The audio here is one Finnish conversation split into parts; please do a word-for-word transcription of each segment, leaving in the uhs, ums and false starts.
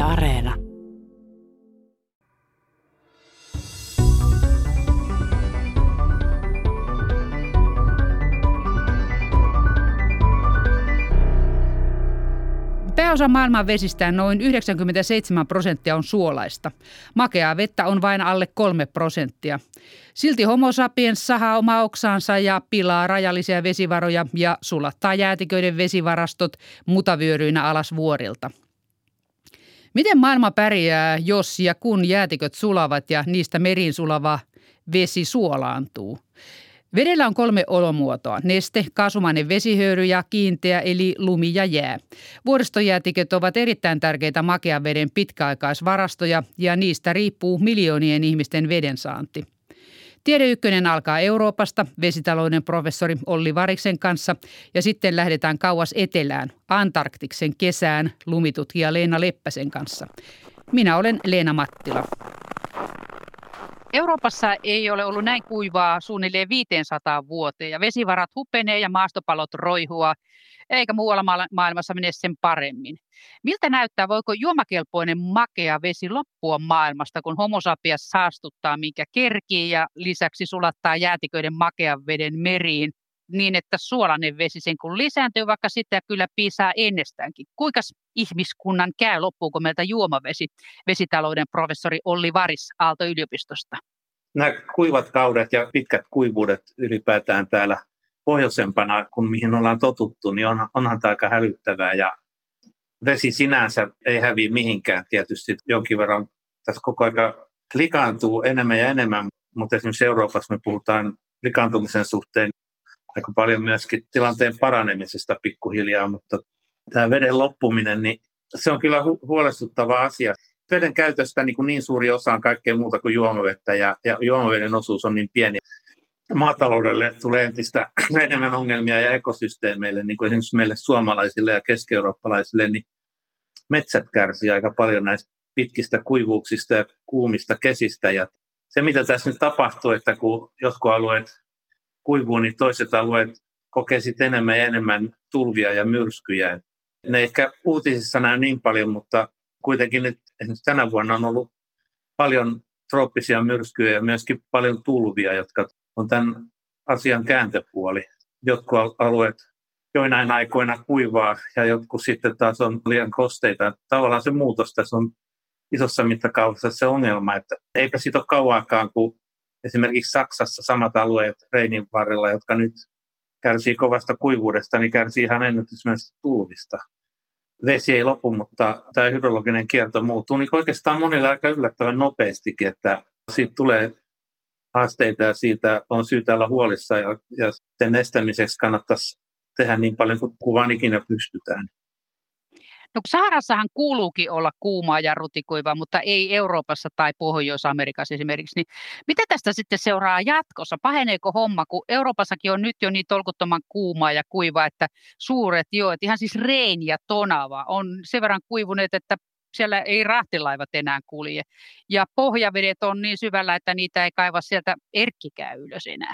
Areena. Pääosa maailman vesistä, noin yhdeksänkymmentäseitsemän prosenttia, on suolaista. Makeaa vettä on vain alle kolme prosenttia. Silti Homo sapiens sahaa omaa oksaansa ja pilaa rajallisia vesivaroja ja sulattaa jäätiköiden vesivarastot mutavyöryinä alas vuorilta. Miten maailma pärjää, jos ja kun jäätiköt sulavat ja niistä meriin sulava vesi suolaantuu? Vedellä on kolme olomuotoa: neste, kaasumainen vesihöyry ja kiinteä eli lumi ja jää. Vuoristojäätiköt ovat erittäin tärkeitä makean veden pitkäaikaisvarastoja ja niistä riippuu miljoonien ihmisten vedensaanti. Tiede Ykkönen alkaa Euroopasta vesitalouden professori Olli Variksen kanssa ja sitten lähdetään kauas etelään, Antarktiksen kesään lumitutkija Leena Leppäsen kanssa. Minä olen Leena Mattila. Euroopassa ei ole ollut näin kuivaa suunnilleen viisisataa vuoteen ja vesivarat hupenee ja maastopalot roihua, eikä muualla maailmassa mene sen paremmin. Miltä näyttää, voiko juomakelpoinen makea vesi loppua maailmasta, kun Homo sapiens saastuttaa minkä kerkii ja lisäksi sulattaa jäätiköiden makean veden meriin niin, että suolainen vesi sen kun lisääntyy, vaikka sitä kyllä piisaa ennestäänkin. Kuinka ihmiskunnan käy, loppuuko meiltä juomavesi? Vesitalouden professori Olli Varis Aalto-yliopistosta. Nämä kuivat kaudet ja pitkät kuivuudet ylipäätään täällä pohjoisempana, kun mihin ollaan totuttu, niin on, onhan tämä aika hälyttävää. Ja vesi sinänsä ei häviä mihinkään. Tietysti jonkin verran tässä koko ajan likaantuu enemmän ja enemmän, mutta esimerkiksi Euroopassa me puhutaan likaantumisen suhteen aika paljon myöskin tilanteen paranemisesta pikkuhiljaa, mutta tämä veden loppuminen, niin se on kyllä hu- huolestuttava asia. Veden käytöstä niin, kuin niin suuri osa on kaikkea muuta kuin juomavettä ja, ja juomaveden osuus on niin pieni. Maataloudelle tulee entistä enemmän ongelmia ja ekosysteemeille, niin kuin esimerkiksi meille suomalaisille ja keski-eurooppalaisille, niin metsät kärsii aika paljon näistä pitkistä kuivuuksista ja kuumista kesistä. Ja se, mitä tässä nyt tapahtuu, että kun jotkut alueet kuivuu, niin toiset alueet kokee sitten enemmän ja enemmän tulvia ja myrskyjä. Ne ehkä uutisissa näy niin paljon, mutta kuitenkin nyt esimerkiksi tänä vuonna on ollut paljon trooppisia myrskyjä ja myöskin paljon tulvia, jotka on tämän asian kääntöpuoli. Jotkut alueet joinain aikoina kuivaa ja jotkut sitten taas on liian kosteita. Tavallaan se muutos tässä on isossa mittakaavassa se ongelma, että eipä siitä ole kauaakaan, kun esimerkiksi Saksassa samat alueet Reinin varrella, jotka nyt kärsii kovasta kuivuudesta, niin kärsii ihan ennätysmäisesti tulvista. Vesi ei lopu, mutta tämä hydrologinen kierto muuttuu niin oikeastaan monille aika yllättävän nopeastikin, että siitä tulee haasteita ja siitä on syytä olla huolissa ja, ja sen estämiseksi kannattaisi tehdä niin paljon kuin vaan ikinä pystytään. No Saharassahan kuuluukin olla kuumaa ja rutikuivaa, mutta ei Euroopassa tai Pohjois-Amerikassa esimerkiksi. Niin mitä tästä sitten seuraa jatkossa? Paheneeko homma, kun Euroopassakin on nyt jo niin tolkuttoman kuumaa ja kuivaa, että suuret joet, ihan siis Rein ja Tonava, on sen verran kuivuneet, että siellä ei rahtilaivat enää kulje. Ja pohjavedet on niin syvällä, että niitä ei kaiva sieltä erkkikään ylös enää.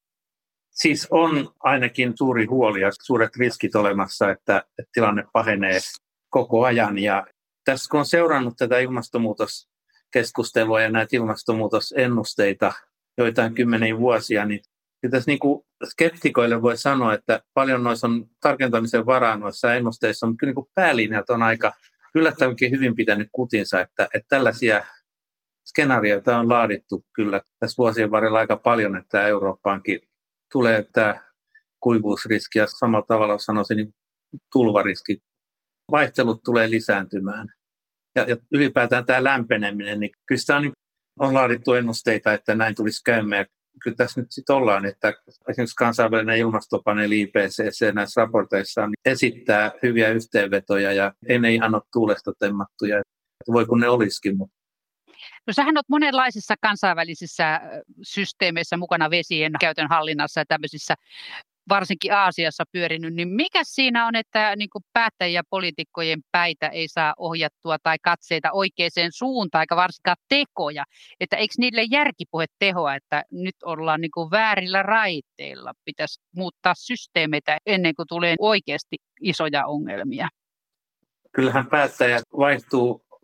Siis on ainakin suuri huoli ja suuret riskit olemassa, että, että tilanne pahenee koko ajan. Ja tässä kun on seurannut tätä ilmastonmuutoskeskustelua ja näitä ilmastonmuutosennusteita joitain kymmeniä vuosia, niin tässä niin kuin skeptikoille voi sanoa, että paljon noissa on tarkentamisen varaa noissa ennusteissa, mutta kyllä niin kuin päälinjat on aika yllättävänkin hyvin pitänyt kutinsa, että, että tällaisia skenaarioita on laadittu kyllä tässä vuosien varrella aika paljon, että Eurooppaankin tulee tämä kuivuusriski ja samalla tavalla sanoisin niin tulvariski. Vaihtelut tulee lisääntymään. Ja, ja ylipäätään tämä lämpeneminen, niin kyllä sitä on, on laadittu ennusteita, että näin tulisi käymään. Kyllä tässä nyt sitten ollaan, että esimerkiksi kansainvälinen ilmastopaneeli I P C C näissä raporteissaan niin esittää hyviä yhteenvetoja ja ei ne ihan ole tuulesta temmattuja. Voi kun ne olisikin. Mutta. No sähän olet monenlaisissa kansainvälisissä systeemeissä mukana vesien käytön hallinnassa ja tämmöisissä varsinkin Aasiassa pyörinyt, niin mikä siinä on, että niin kuin päättäjien ja poliitikkojen päitä ei saa ohjattua tai katseita oikeaan suuntaan, eikä varsinkaan tekoja, että eikö niille järkipuhe tehoa, että nyt ollaan niin kuin väärillä raiteilla, pitäisi muuttaa systeemeitä ennen kuin tulee oikeasti isoja ongelmia? Kyllähän päättäjät vaihtuu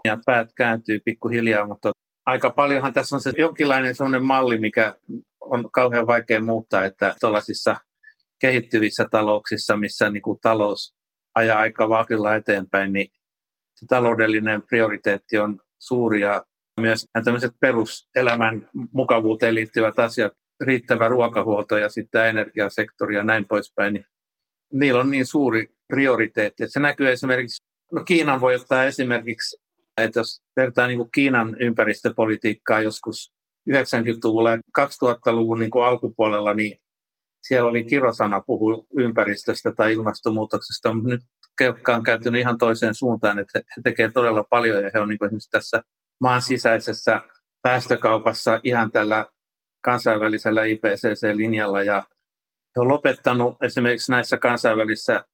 ja päät kääntyy pikkuhiljaa, mutta aika paljonhan tässä on se jonkinlainen sellainen malli, mikä on kauhean vaikea muuttaa, että tuollaisissa kehittyvissä talouksissa, missä niin kuin talous ajaa aika vauhdilla eteenpäin, niin se taloudellinen prioriteetti on suuri ja myös tämmöiset peruselämän mukavuuteen liittyvät asiat, riittävä ruokahuolto ja sitten energiasektori ja näin poispäin, niin niillä on niin suuri prioriteetti. Että se näkyy esimerkiksi, no Kiinan voi ottaa esimerkiksi, että jos vertaa niin kuin Kiinan ympäristöpolitiikkaa joskus yhdeksänkymmentäluvulla ja kaksituhattaluvun niin kuin alkupuolella, niin siellä oli kirosana puhua ympäristöstä tai ilmastonmuutoksesta, mutta nyt kelkka on kääntynyt ihan toiseen suuntaan, että he tekevät todella paljon ja he on niin kuin esimerkiksi tässä maan sisäisessä päästökaupassa ihan tällä kansainvälisellä I P C C-linjalla ja he on lopettanut esimerkiksi näissä kansainvälisissä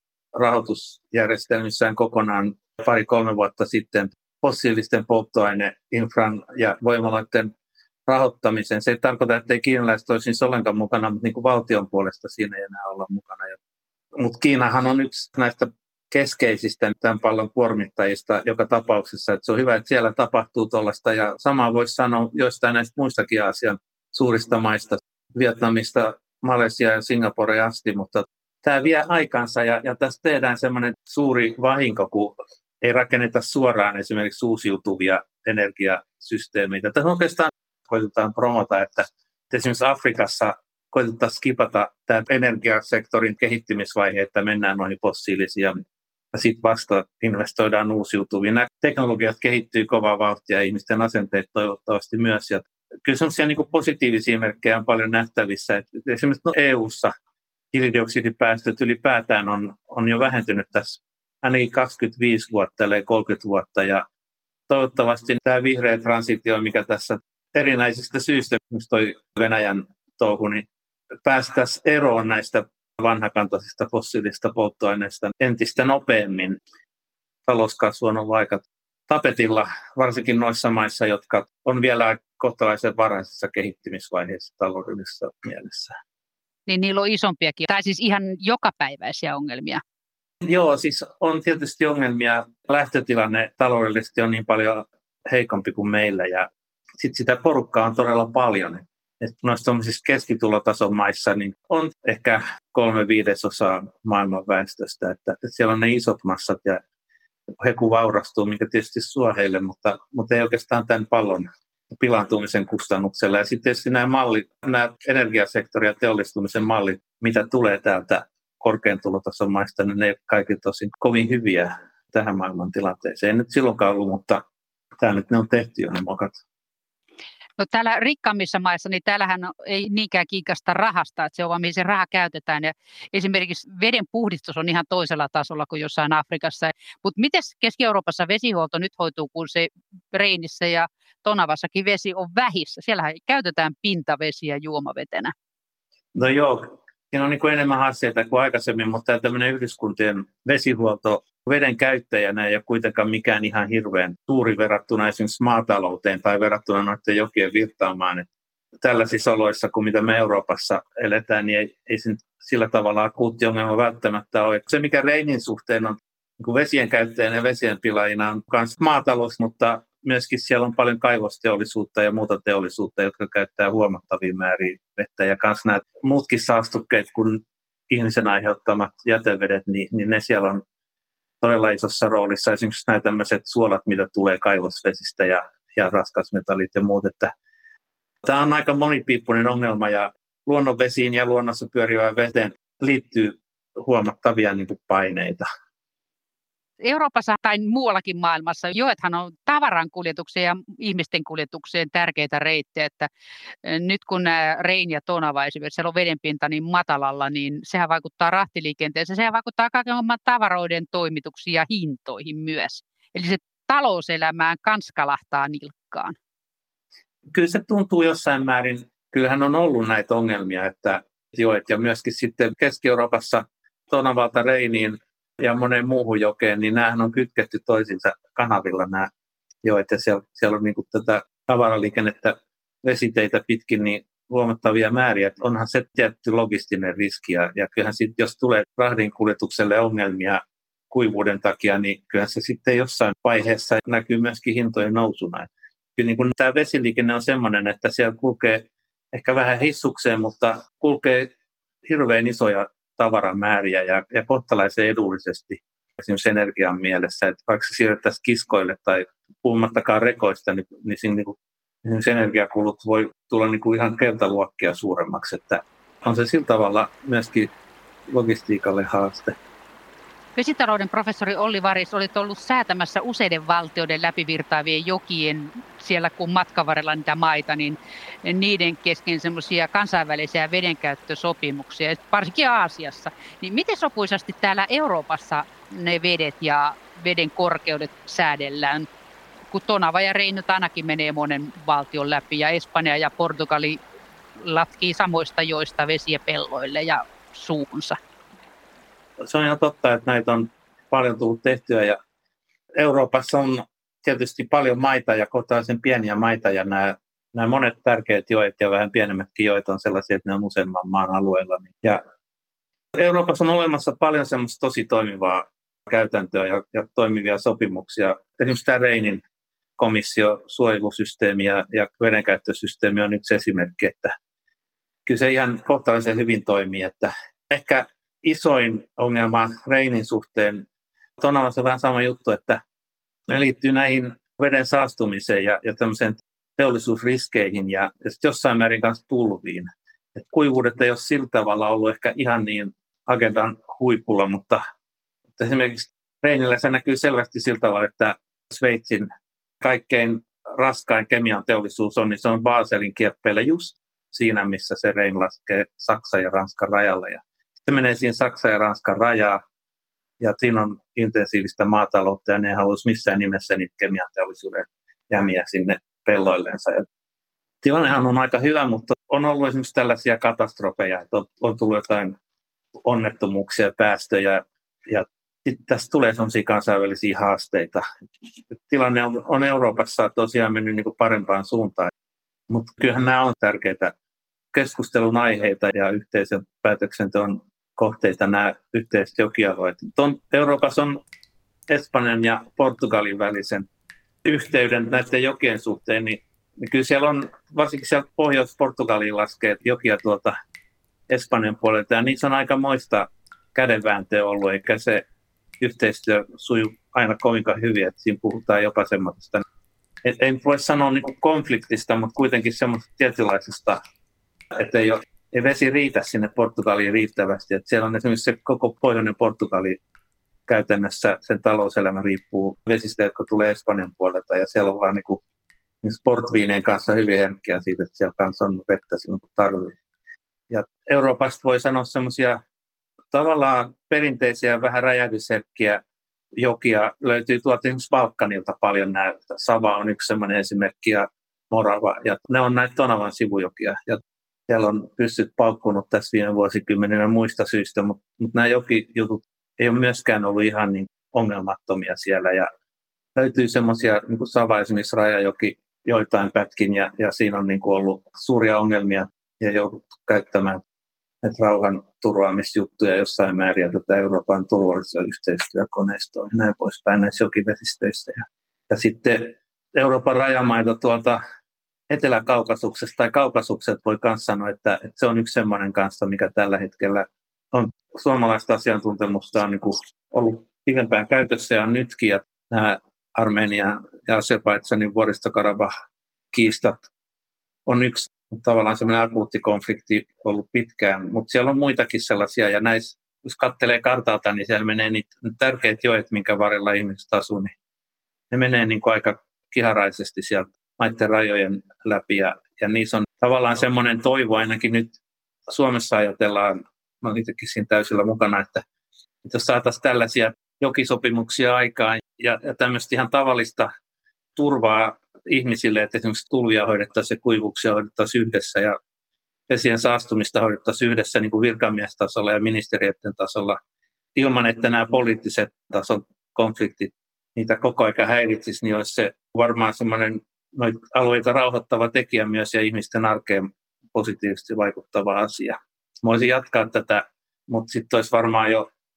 rahoitusjärjestelmissään kokonaan pari-kolme vuotta sitten fossiilisten polttoaineinfran ja voimaloiden rahoittamisen. Se ei tarkoita, että ei kiinalaiset olisi siis ollenkaan mukana, mutta niin kuin valtion puolesta siinä ei enää olla mukana. Mutta Kiinahan on yksi näistä keskeisistä tämän pallon kuormittajista joka tapauksessa, että se on hyvä, että siellä tapahtuu tuollaista ja samaa voisi sanoa joistain näistä muistakin Aasian suurista maista, Vietnamista, Malesia ja Singapore asti, mutta tämä vie aikansa ja, ja tässä tehdään semmoinen suuri vahinko, kun ei rakenneta suoraan esimerkiksi uusiutuvia energiasysteemeitä. Tässä oikeastaan koitetaan promota, että esimerkiksi Afrikassa koitetaan skipata tämä energiasektorin kehittymisvaihe, että mennään noihin fossiilisiin ja sitten vasta investoidaan uusiutuviin. Nämä teknologiat kehittyy kovaa vauhtia ja ihmisten asenteet toivottavasti myös. Ja kyllä sellaisia niin kuin positiivisia merkkejä on paljon nähtävissä. Että esimerkiksi no E U:ssa hiilidioksidipäästöt ylipäätään on, on jo vähentynyt tässä ainakin kaksikymmentäviisi vuotta, eli kolmekymmentä vuotta. Ja toivottavasti tämä vihreä transitio, mikä tässä erinäisistä syistä, myös toi Venäjän touhu, niin päästäisiin eroon näistä vanhakantaisista fossiilista polttoaineista entistä nopeammin. Talouskasvu on ollut aika tapetilla, varsinkin noissa maissa, jotka on vielä kohtalaisen varhaisessa kehittymisvaiheessa taloudellisessa mielessä. Niin niillä on isompiakin, tai siis ihan jokapäiväisiä ongelmia. Joo, siis on tietysti ongelmia. Lähtötilanne taloudellisesti on niin paljon heikompi kuin meillä ja sitten sitä porukkaa on todella paljon. Et noissa keskitulotason maissa niin on ehkä kolme viidesosaa maailman väestöstä, että, että siellä on ne isot massat ja he kun vaurastuu, mikä tietysti suo heille, mutta, mutta ei oikeastaan tämän pallon pilaantumisen kustannuksella. Ja sitten tietysti nämä mallit, nämä energiasektori- ja teollistumisen mallit, mitä tulee täältä korkean tulotason maista, niin ne ei kaikki tosin kovin hyviä tähän maailman tilanteeseen. Ei nyt silloinkaan ollut, mutta tämä nyt ne on tehty jo ne mokat. No täällä rikkaammissa maissa, niin täällähän ei niinkään kiikasta rahasta, että se on vaan mihin se raha käytetään. Ja esimerkiksi veden puhdistus on ihan toisella tasolla kuin jossain Afrikassa. Mutta miten Keski-Euroopassa vesihuolto nyt hoituu, kun se Reinissä ja Tonavassakin vesi on vähissä? Siellähän käytetään pintavesiä juomavetenä. No joo, siinä on niin kuin enemmän haasteita kuin aikaisemmin, mutta tämmöinen yhdyskuntien vesihuolto veden käyttäjänä ei ole kuitenkaan mikään ihan hirveän suuri verrattuna esimerkiksi maatalouteen tai verrattuna noiden jokien virtaamaan. Että tällaisissa oloissa, kuin mitä me Euroopassa eletään, niin ei, ei sen sillä tavalla akuutti ongelma välttämättä ole. Se, mikä Reinin suhteen on niin vesien käyttäjänä ja vesien pilaajina, on myös maatalous, mutta myöskin siellä on paljon kaivosteollisuutta ja muuta teollisuutta, jotka käyttää huomattavia määriä vettä. Ja myös nämä muutkin saastukkeet kuin ihmisen aiheuttamat jätevedet, niin, niin ne siellä on todella isossa roolissa. Esimerkiksi nämä tämmöiset suolat, mitä tulee kaivosvesistä ja, ja raskasmetallit ja muut. Että tämä on aika monipiippunen ongelma ja luonnonvesiin ja luonnossa pyörivään veteen liittyy huomattavia niin kuin paineita. Euroopassa tai muuallakin maailmassa joethan on tavaran kuljetukseen ja ihmisten kuljetukseen tärkeitä reittejä, että nyt kun Rein ja Tonava esimerkiksi siellä on vedenpinta niin matalalla, niin sehän vaikuttaa rahtiliikenteeseen, sehän vaikuttaa kaikenlaisen tavaroiden toimituksiin ja hintoihin myös. Eli se talouselämään kanskalahtaa nilkkaan. Kyllä se tuntuu jossain määrin, kyllähän on ollut näitä ongelmia, että joet ja myöskin sitten Keski-Euroopassa Tonavalta Reiniin ja moneen muuhun jokeen, niin näähän on kytketty toisiinsa kanavilla nämä joet, ja siellä, siellä on niin kuin tätä tavaraliikennettä vesiteitä pitkin niin huomattavia määriä, että onhan se tietty logistinen riski, ja, ja kyllähän sitten jos tulee rahdin kuljetukselle ongelmia kuivuuden takia, niin kyllä se sitten jossain vaiheessa näkyy myöskin hintojen nousuna. Kyllä niin kuin tämä vesiliikenne on sellainen, että siellä kulkee ehkä vähän hissukseen, mutta kulkee hirveän isoja tavaramääriä ja, ja kohtalaisen edullisesti esimerkiksi energian mielessä. Että vaikka se siirrettäisiin kiskoille tai puhumattakaan rekoista, niin, niin siinä niin kuin, esimerkiksi energiakulut voi tulla niin kuin ihan kertaluokkia suuremmaksi. Että on se sillä tavalla myöskin logistiikalle haaste. Vesitalouden professori Olli Varis, olit ollut säätämässä useiden valtioiden läpivirtaavien jokien siellä, kun matkan varrella niitä maita, niin niiden kesken semmoisia kansainvälisiä vedenkäyttösopimuksia, varsinkin Aasiassa. Niin miten sopuisasti täällä Euroopassa ne vedet ja veden korkeudet säädellään? Kun Tonava ja Reini ainakin menee monen valtion läpi ja Espanja ja Portugali latkii samoista joista vesiä pelloille ja suuhunsa. Se on ihan totta, että näitä on paljon tullut tehtyä ja Euroopassa on tietysti paljon maita ja kohtalaisen pieniä maita ja nämä, nämä monet tärkeät joet ja vähän pienemmätkin joet on sellaisia, että ne on useamman maan alueella. Ja Euroopassa on olemassa paljon semmoista tosi toimivaa käytäntöä ja, ja toimivia sopimuksia. Esimerkiksi tämä Reinin komissio, suojelusysteemi ja, ja vedenkäyttösysteemi on yksi esimerkki, että kyllä se ihan kohtalaisen hyvin toimii, että ehkä isoin ongelma Reinin suhteen, Tonavassa on vähän sama juttu, että ne liittyy näihin veden saastumiseen ja, ja tämmöiseen teollisuusriskeihin ja, ja jossain määrin kanssa tulviin. Et kuivuudet ei ole sillä tavalla ollut ehkä ihan niin agendan huipulla, mutta, mutta esimerkiksi Reinillä se näkyy selvästi sillä tavalla, että Sveitsin kaikkein raskain kemian teollisuus on, niin se on Baselin kieppeillä just siinä, missä se Rein laskee Saksan ja Ranskan rajalle. Ja se menee siinä Saksan ja Ranskan rajaa, ja siinä on intensiivistä maataloutta, ja ne ei haluaisi missään nimessä niitä kemianteollisuuden jämiä sinne pelloilleensa. Ja tilannehan on aika hyvä, mutta on ollut esimerkiksi tällaisia katastrofeja, että on, on tullut jotain onnettomuuksia, päästöjä, ja sitten tässä tulee sellaisia kansainvälisiä haasteita. Tilanne on, on Euroopassa tosiaan mennyt niin kuin parempaan suuntaan, mutta kyllähän nämä on tärkeitä keskustelun aiheita ja yhteisen päätöksenteon kohteita nämä yhteiset jokialueet. Euroopassa on Espanjan ja Portugalin välisen yhteyden näiden jokien suhteen, niin, niin kyllä siellä on, varsinkin siellä Pohjois-Portugaliin laskee jokia tuolta Espanjan puolelta, ja niissä on aika moista kädenvääntöä ollut, eikä se yhteistyö suju aina kovinkaan hyvin, että siinä puhutaan jopa semmoista, ei voi sanoa niin kuin konfliktista, mutta kuitenkin semmoista tietynlaisesta, että ei, ole, ei vesi riitä sinne Portugaliin riittävästi. Että siellä on esimerkiksi se koko pohjoinen Portugali käytännössä, sen talouselämä riippuu vesistä, jotka tulee Espanjan puolelta, ja siellä on vaan niin kuin niin sportviineen kanssa hyvin herkkiä siitä, että siellä kanssa on vettä silloin, kun tarvitsee. Ja Euroopasta voi sanoa semmoisia tavallaan perinteisiä, vähän räjähdysherkkiä jokia löytyy tuolta esimerkiksi Balkanilta paljon. Nämä Sava on yksi sellainen esimerkki ja Morava, ja ne on näitä Tonavan sivujokia. Ja siellä on pyssyt paukkunut tässä viime vuosikymmeninä muista syistä, mutta, mutta nämä jokijutut ei ole myöskään ollut ihan niin ongelmattomia siellä. Ja löytyy semmoisia, niin kuin Sava esimerkiksi Rajajoki joitain pätkin, ja, ja siinä on niin kuin ollut suuria ongelmia ja jouduttu käyttämään näitä rauhan turvaamisjuttuja jossain määrin ja tätä Euroopan turvallisia yhteistyökoneistoa ja näin poispäin näissä jokivesistöissä. Ja, ja sitten Euroopan rajamaita tuolta Etelä-Kaukasuksesta tai Kaukasukset voi myös sanoa, että, että se on yksi semmoinen kanssa, mikä tällä hetkellä on suomalaista asiantuntemusta on niin kuin ollut pidempään käytössä ja nytkin. Ja nämä Armenian ja Azerbaidžanin vuoristokarabah-kiistat on yksi tavallaan semmoinen akuutti konflikti ollut pitkään, mutta siellä on muitakin sellaisia, ja näissä, jos katselee kartalta, niin siellä menee niitä tärkeät joet, minkä varrella ihmiset asuu, niin ne menee niin kuin aika kiharaisesti sieltä maiden rajojen läpi, ja, ja niissä on tavallaan semmoinen toivo, ainakin nyt Suomessa ajatellaan, mä olen itsekin siinä täysillä mukana, että, että jos saataisiin tällaisia jokisopimuksia aikaan, ja, ja tämmöistä ihan tavallista turvaa ihmisille, että esimerkiksi tulvia hoidettaisiin ja kuivuuksia hoidettaisiin yhdessä ja vesien saastumista hoidettaisiin yhdessä niin kuin virkamiestasolla ja ministeriöiden tasolla ilman, että nämä poliittiset tason konfliktit niitä koko ajan häiritsisi, niin olisi se varmaan semmoinen noita alueita rauhoittava tekijä myös ja ihmisten arkeen positiivisesti vaikuttava asia. Mä voisin jatkaa tätä, mutta sitten olisi varmaan jo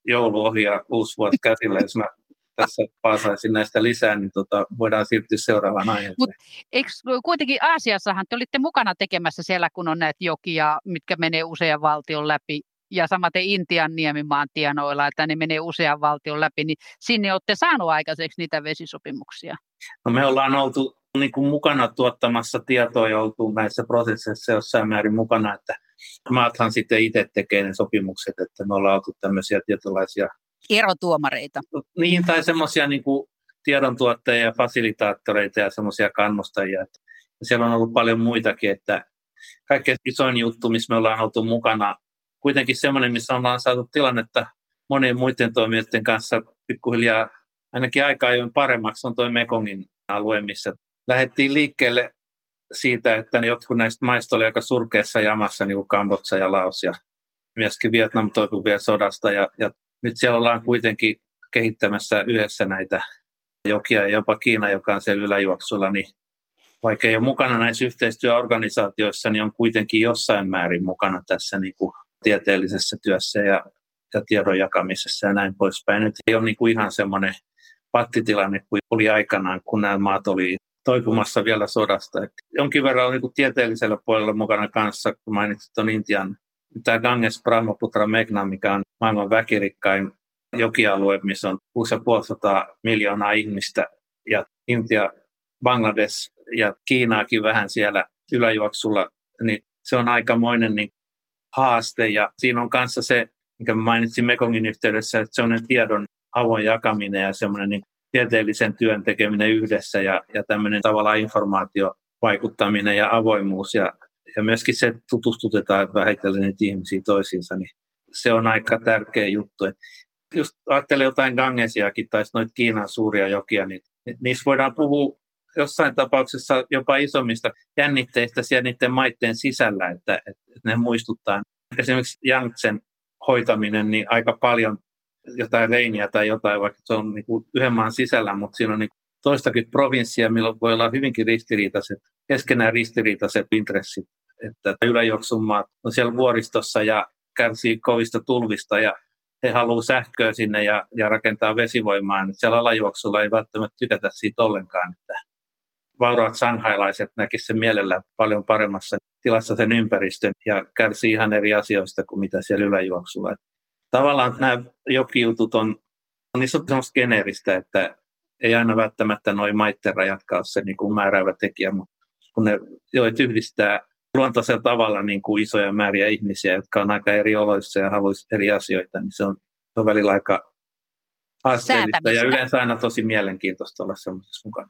joulu ohi ja uusi vuosi käsillä, jos mä tässä paasaisin näistä lisää, niin tota, voidaan siirtyä seuraavaan aiheeseen. Mutta eikö kuitenkin Aasiassahan te olitte mukana tekemässä siellä, kun on näitä jokia, mitkä menee usean valtion läpi, ja samaten Intian niemimaan tienoilla, että ne menee usean valtion läpi, niin sinne olette saanut aikaiseksi niitä vesisopimuksia? No me ollaan oltu niin kuin mukana tuottamassa tietoa ja oltu näissä prosesseissa jossain määrin mukana, että maathan sitten itse tekee ne sopimukset, että me ollaan oltu tämmöisiä tietynlaisia erotuomareita. Niin, tai semmoisia niin kuin tiedontuottajia ja fasilitaattoreita ja semmoisia kannustajia. Että siellä on ollut paljon muitakin, että kaikkein isoin juttu, missä me ollaan oltu mukana, kuitenkin semmoinen, missä ollaan saatu tilannetta monien muiden toimijoiden kanssa pikkuhiljaa ainakin aika ajoin paremmaksi, on tuo Mekongin alue, missä lähdettiin liikkeelle siitä, että jotkut näistä maista oli aika surkeassa jamassa, niin kuin Kambodža ja Laos ja myöskin Vietnam toipui vielä sodasta. Ja, ja nyt siellä ollaan kuitenkin kehittämässä yhdessä näitä jokia ja jopa Kiina, joka on siellä yläjuoksulla, niin vaikka ei ole mukana näissä yhteistyöorganisaatioissa, niin on kuitenkin jossain määrin mukana tässä niin kuin tieteellisessä työssä ja, ja tiedon jakamisessa ja näin poispäin. Nyt ei ole niin kuin ihan semmoinen pattitilanne kuin oli aikanaan, kun nämä maat oli toipumassa vielä sodasta. Et jonkin verran on niin kuin tieteellisellä puolella mukana kanssa, kun mainitsit tuon Intian, tämä Ganges Brahmaputra Meghna, mikä on maailman väkirikkain jokialue, missä on kuusi ja puoli sataa miljoonaa ihmistä, ja Intia, Bangladesh ja Kiinaakin vähän siellä yläjuoksulla, niin se on aikamoinen niin haaste, ja siinä on kanssa se, mikä mainitsin Mekongin yhteydessä, että semmoinen tiedon avoin jakaminen ja semmoinen niin tieteellisen työn tekeminen yhdessä ja, ja tämmöinen tavallaan informaatiovaikuttaminen ja avoimuus ja, ja myöskin se, että tutustutetaan vähitellen niitä ihmisiä toisiinsa, niin se on aika tärkeä juttu. Et just ajattelen jotain Gangesiakin tai noita Kiinan suuria jokia, niin niissä voidaan puhua jossain tapauksessa jopa isommista jännitteistä siellä niiden maiden sisällä, että, että ne muistuttaa. Esimerkiksi Yangtzen hoitaminen, niin aika paljon jotain reiniä tai jotain, vaikka se on niin kuin yhden maan sisällä, mutta siinä on niin toistakin provinssia, milloin voi olla hyvinkin ristiriitaiset, keskenään ristiriitaiset intressit, että yläjuoksun maat on siellä vuoristossa ja kärsii kovista tulvista ja he haluaa sähköä sinne ja, ja rakentaa vesivoimaa, niin siellä alajuoksulla ei välttämättä tykätä siitä ollenkaan, että vauraat shanghailaiset näkisivät sen mielellään paljon paremmassa tilassa sen ympäristön ja kärsii ihan eri asioista kuin mitä siellä yläjuoksulla. Tavallaan nämä jokijutut on, niissä on semmoista geneeristä, että ei aina välttämättä noin maitten rajatkaan ole se niin kuin määräävä tekijä, mutta kun ne joit yhdistää luontaisella tavalla niin kuin isoja määriä ihmisiä, jotka on aika eri oloissa ja haluaisi eri asioita, niin se on, se on välillä aika haasteellista ja yleensä aina tosi mielenkiintoista olla semmoisessa mukana.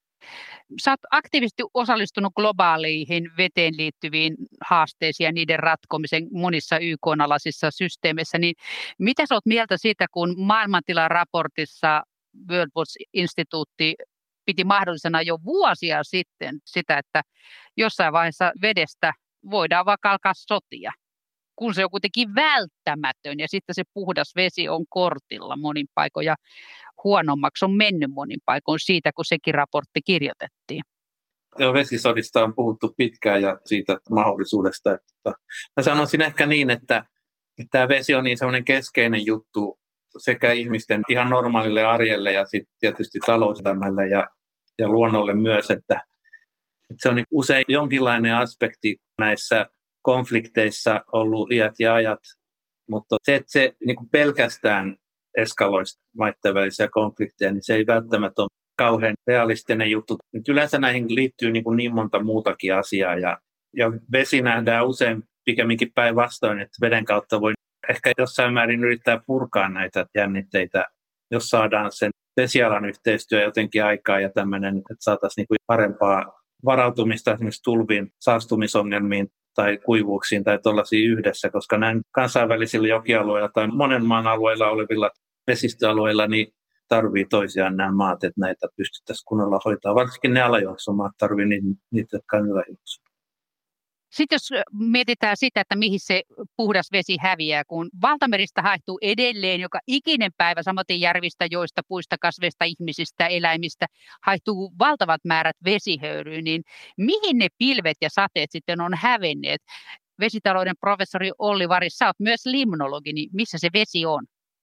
Sä oot aktiivisesti osallistunut globaaliin veteen liittyviin haasteisiin ja niiden ratkomisen monissa Y K-alaisissa systeemeissä, niin mitä sä oot mieltä siitä, kun maailmantilan raportissa World Watch Instituutti piti mahdollisena jo vuosia sitten sitä, että jossain vaiheessa vedestä voidaan vaikka alkaa sotia, kun se on kuitenkin välttämätön ja sitten se puhdas vesi on kortilla monin paikoin ja huonommaksi on mennyt monin paikoin siitä, kun sekin raportti kirjoitettiin. Joo, vesisodista on puhuttu pitkään ja siitä mahdollisuudesta. Että mä sanoisin ehkä niin, että, että tämä vesi on niin sellainen keskeinen juttu sekä ihmisten ihan normaalille arjelle ja sitten tietysti talouselämälle ja, ja luonnolle myös, että, että se on niin usein jonkinlainen aspekti näissä konflikteissa ollut iät ja ajat, mutta se, että se niin kuin pelkästään eskaloisi maiden välisiä konflikteja, niin se ei välttämättä ole kauhean realistinen juttu. Nyt yleensä näihin liittyy niin, kuin niin monta muutakin asiaa ja, ja vesi nähdään usein pikemminkin päinvastoin, että veden kautta voi ehkä jossain määrin yrittää purkaa näitä jännitteitä, jos saadaan sen vesialan yhteistyö jotenkin aikaa ja tämmöinen, että saataisiin niin kuin parempaa varautumista esimerkiksi tulviin, saastumisongelmiin tai kuivuuksiin tai tuollaisiin yhdessä, koska näin kansainvälisillä jokialueilla tai monen maan alueilla olevilla vesistöalueilla niin tarvii toisiaan nämä maat, että näitä pystyttäisiin kunnolla hoitaa. Varsinkin ne alajuoksumaat tarvii niitä, niitä jotka on yläjuoksu. Sitten jos mietitään sitä, että mihin se puhdas vesi häviää, kun valtameristä haehtuu edelleen joka ikinen päivä, samoin järvistä, joista, puista, kasveista, ihmisistä, eläimistä, haehtuu valtavat määrät vesihöyryä, niin mihin ne pilvet ja sateet sitten on hävenneet? Vesitalouden professori Olli Varis, sä oot myös limnologi, niin missä se vesi on?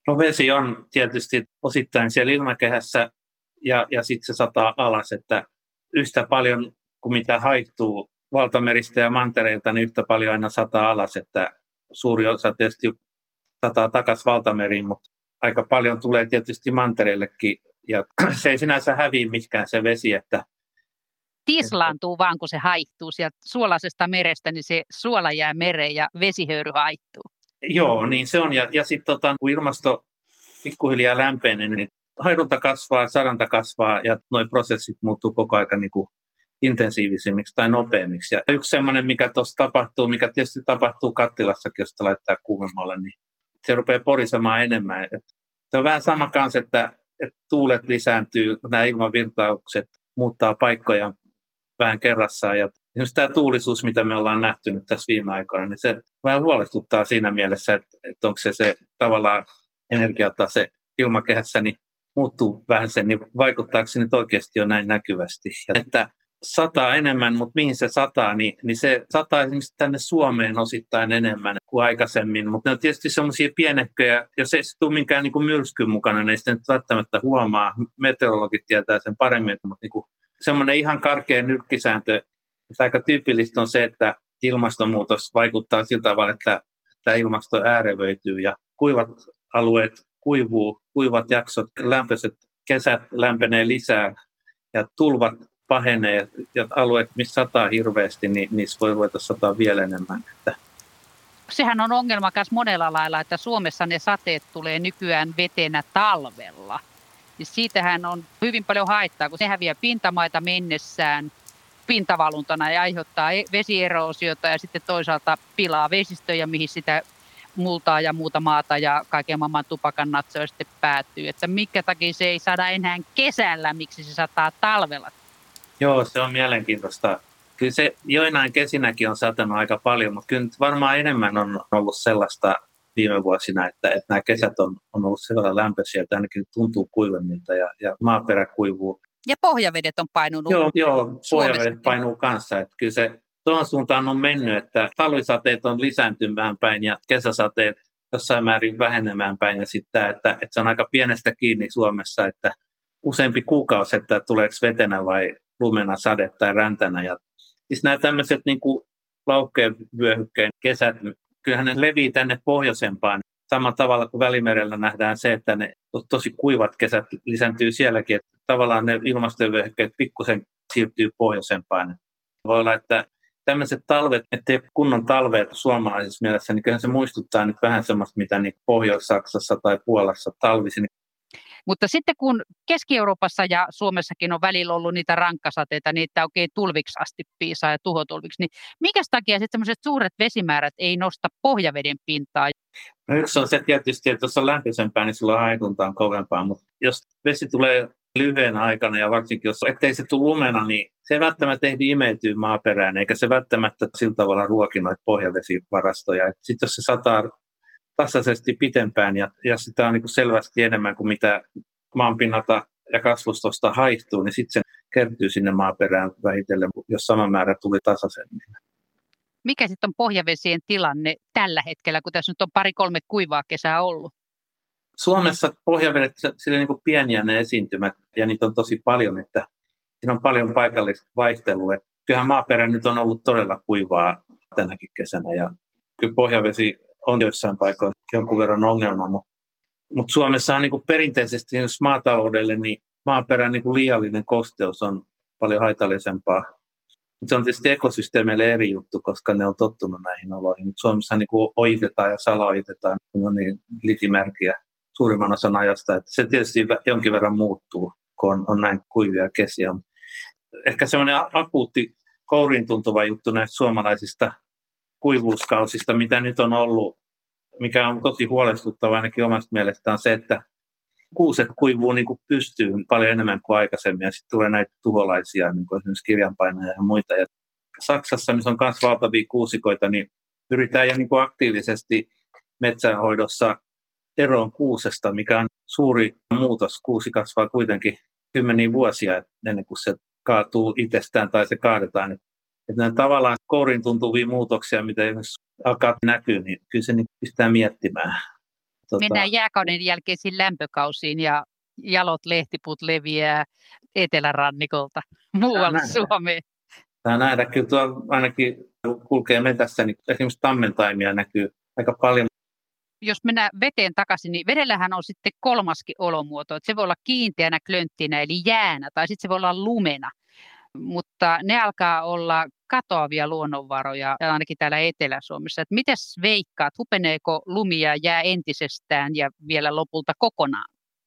No vesi on tietysti osittain siellä ilmakehässä ja, ja sitten se sataa alas, että yhtä paljon kuin mitä haihtuu valtameristä ja mantereilta, niin yhtä paljon aina sataa alas, että suuri osa tietysti sataa takaisin valtameriin, mutta aika paljon tulee tietysti mantereillekin ja se ei sinänsä häviä mitkään se vesi, että Tislaantuu vaan, kun se haihtuu sieltä suolaisesta merestä, niin se suola jää mereen ja vesihöyry haihtuu. Joo, niin se on. Ja, ja sitten tota, kun ilmasto pikkuhiljaa lämpenee, niin haidunta kasvaa, sadanta kasvaa ja nuo prosessit muuttuu koko ajan niin kuin intensiivisemmiksi tai nopeammiksi. Ja yksi semmoinen, mikä tuossa tapahtuu, mikä tietysti tapahtuu kattilassakin, jos sitä laittaa kuumemmalle, niin se rupeaa porisemaan enemmän. Et se on vähän sama kanssa, että, että tuulet lisääntyy, nämä ilmavirtaukset muuttaa paikkoja vähän kerrassaan. Ja jos tämä tuulisuus, mitä me ollaan nähty nyt tässä viime aikoina, niin se vähän huolestuttaa siinä mielessä, että, että onko se, se tavallaan energiatase ilmakehässä, niin muuttuu vähän sen, niin vaikuttaako se nyt oikeasti jo näin näkyvästi. Ja että sataa enemmän, mutta mihin se sataa, niin, niin se sataa esimerkiksi tänne Suomeen osittain enemmän kuin aikaisemmin. Mutta ne on tietysti sellaisia pienehköjä, jos ei se tule minkään niin kuin myrskyn mukana, niin ei sitä nyt välttämättä huomaa. Meteorologit tietää sen paremmin, mutta niin kuin semmoinen ihan karkea nyrkkisääntö, että aika tyypillistä on se, että ilmastonmuutos vaikuttaa sillä tavalla, että tämä ilmasto äärevöityy ja kuivat alueet kuivuu, kuivat jaksot, lämpöiset kesät lämpenee lisää ja tulvat pahenee ja alueet, missä sataa hirveästi, niin niissä voi ruveta sataa vielä enemmän. Sehän on ongelma myös monella lailla, että Suomessa ne sateet tulee nykyään vetenä talvella. Ja siitähän on hyvin paljon haittaa, kun se häviää pintamaita mennessään pintavaluntana ja aiheuttaa vesieroosiota ja sitten toisaalta pilaa vesistöjä, mihin sitä multaa ja muuta maata ja kaiken maailman tupakan natsoja sitten päätyy. Että minkä takia se ei saada enää kesällä, miksi se sataa talvella? Joo, se on mielenkiintoista. Kyllä se joinain kesinäkin on satanut aika paljon, mutta kyllä varmaan enemmän on ollut sellaista viime vuosina, että, että nämä kesät on, on ollut sen verran lämpöisiä, että ainakin tuntuu kuivemmilta ja, ja maaperä kuivuu. Ja pohjavedet on painunut. Joo, joo pohjavedet painuu kanssa. Että kyllä se tuohon suuntaan on mennyt, että talvisateet on lisääntymään päin ja kesäsateet jossain määrin vähenemään päin. Ja sitten että, että se on aika pienestä kiinni Suomessa, että useampi kuukausi, että tuleeko vetenä vai lumena sade tai räntänä. Ja siis nämä tämmöiset niin kuin laukkeen vyöhykkeen kesät, kyllähän ne levii tänne pohjoisempaan. Samalla tavalla kuin Välimerellä nähdään se, että ne tosi kuivat kesät lisääntyy sielläkin, että tavallaan ne ilmastovyöhykkeet pikkusen siirtyy pohjoisempaan. Voi olla, että tämmöiset talvet, ettei kunnon talveet suomalaisessa mielessä, niin kyllähän se muistuttaa nyt vähän semmoista, mitä niin Pohjois-Saksassa tai Puolassa talvisin. Mutta sitten kun Keski-Euroopassa ja Suomessakin on välillä ollut niitä rankkasateita, niitä oikein tulviksi asti piisaa ja tuhotulviksi, niin minkä takia sitten semmoiset suuret vesimäärät ei nosta pohjaveden pintaa? No yksi on se tietysti, että jos on lämpöisempää, niin silloin haidunta on kovempaa, mutta jos vesi tulee lyhyen aikana ja varsinkin jos ettei se tule lumena, niin se ei välttämättä ehdi imeytyä maaperään, eikä se välttämättä sillä tavalla ruoki noita pohjavesivarastoja. Sitten jos se sataa tasaisesti pitempään ja, ja sitä on niin kuin selvästi enemmän kuin mitä maanpinnalta ja kasvustosta haihtuu, niin sitten se kertyy sinne maaperään vähitellen, jos sama määrä tuli tasaisemmin. Mikä sitten on pohjavesien tilanne tällä hetkellä, kun tässä nyt on pari-kolme kuivaa kesää ollut? Suomessa pohjavedet, sillä niin kuin pieniä ne esiintymät, ja niitä on tosi paljon, että siinä on paljon paikallista vaihtelua. Kyllähän maaperä nyt on ollut todella kuivaa tänäkin kesänä, ja kyllä pohjavesi on joissain paikoissa jonkun verran ongelma, mutta, mutta Suomessa on niin kuin perinteisesti, jos maataloudelle, niin maaperän niin kuin liiallinen kosteus on paljon haitallisempaa. Se on tietysti ekosysteemeille eri juttu, koska ne on tottunut näihin oloihin. Mutta Suomessa niin kuin ojitetaan ja salaojitetaan, kun on niin litimärkiä suurimman osan ajasta. Että se tietysti jonkin verran muuttuu, kun on, on näin kuivia kesiä. Ehkä semmoinen akuutti kouriin tuntuva juttu näistä suomalaisista kuivuuskausista, mitä nyt on ollut, mikä on tosi huolestuttava ainakin omasta mielestään, on se, että kuuset kuivuu niin kuin pystyyn paljon enemmän kuin aikaisemmin, ja sitten tulee näitä tuholaisia, niin kuin esimerkiksi kirjanpainajia ja muita. Ja Saksassa, missä on myös valtavia kuusikoita, niin pyritään jo niin kuin aktiivisesti metsänhoidossa eroon kuusesta, mikä on suuri muutos. Kuusi kasvaa kuitenkin kymmeniä vuosia ennen kuin se kaatuu itsestään tai se kaadetaan. Että nämä tavallaan kouriin tuntuvia muutoksia, mitä esimerkiksi alkaa näkyä, niin kyllä se niin pistää miettimään. tota... Mennään jääkauden jälkeisiin lämpökausiin ja jalot lehtiput leviää etelärannikolta muualle Suomeen. Tämä nähdä kyllä tuo ainakin kulkee metässä, niin esimerkiksi tammentaimia näkyy aika paljon. Jos mennään veteen takaisin, niin vedellähän on sitten kolmaskin olomuoto. Että se voi olla kiinteänä klönttinä eli jäänä tai sitten se voi olla lumena. Mutta ne alkaa olla katoavia luonnonvaroja, ainakin täällä Etelä-Suomessa. Että mites veikkaat, hupeneeko lumi ja jää entisestään ja vielä lopulta kokonaan?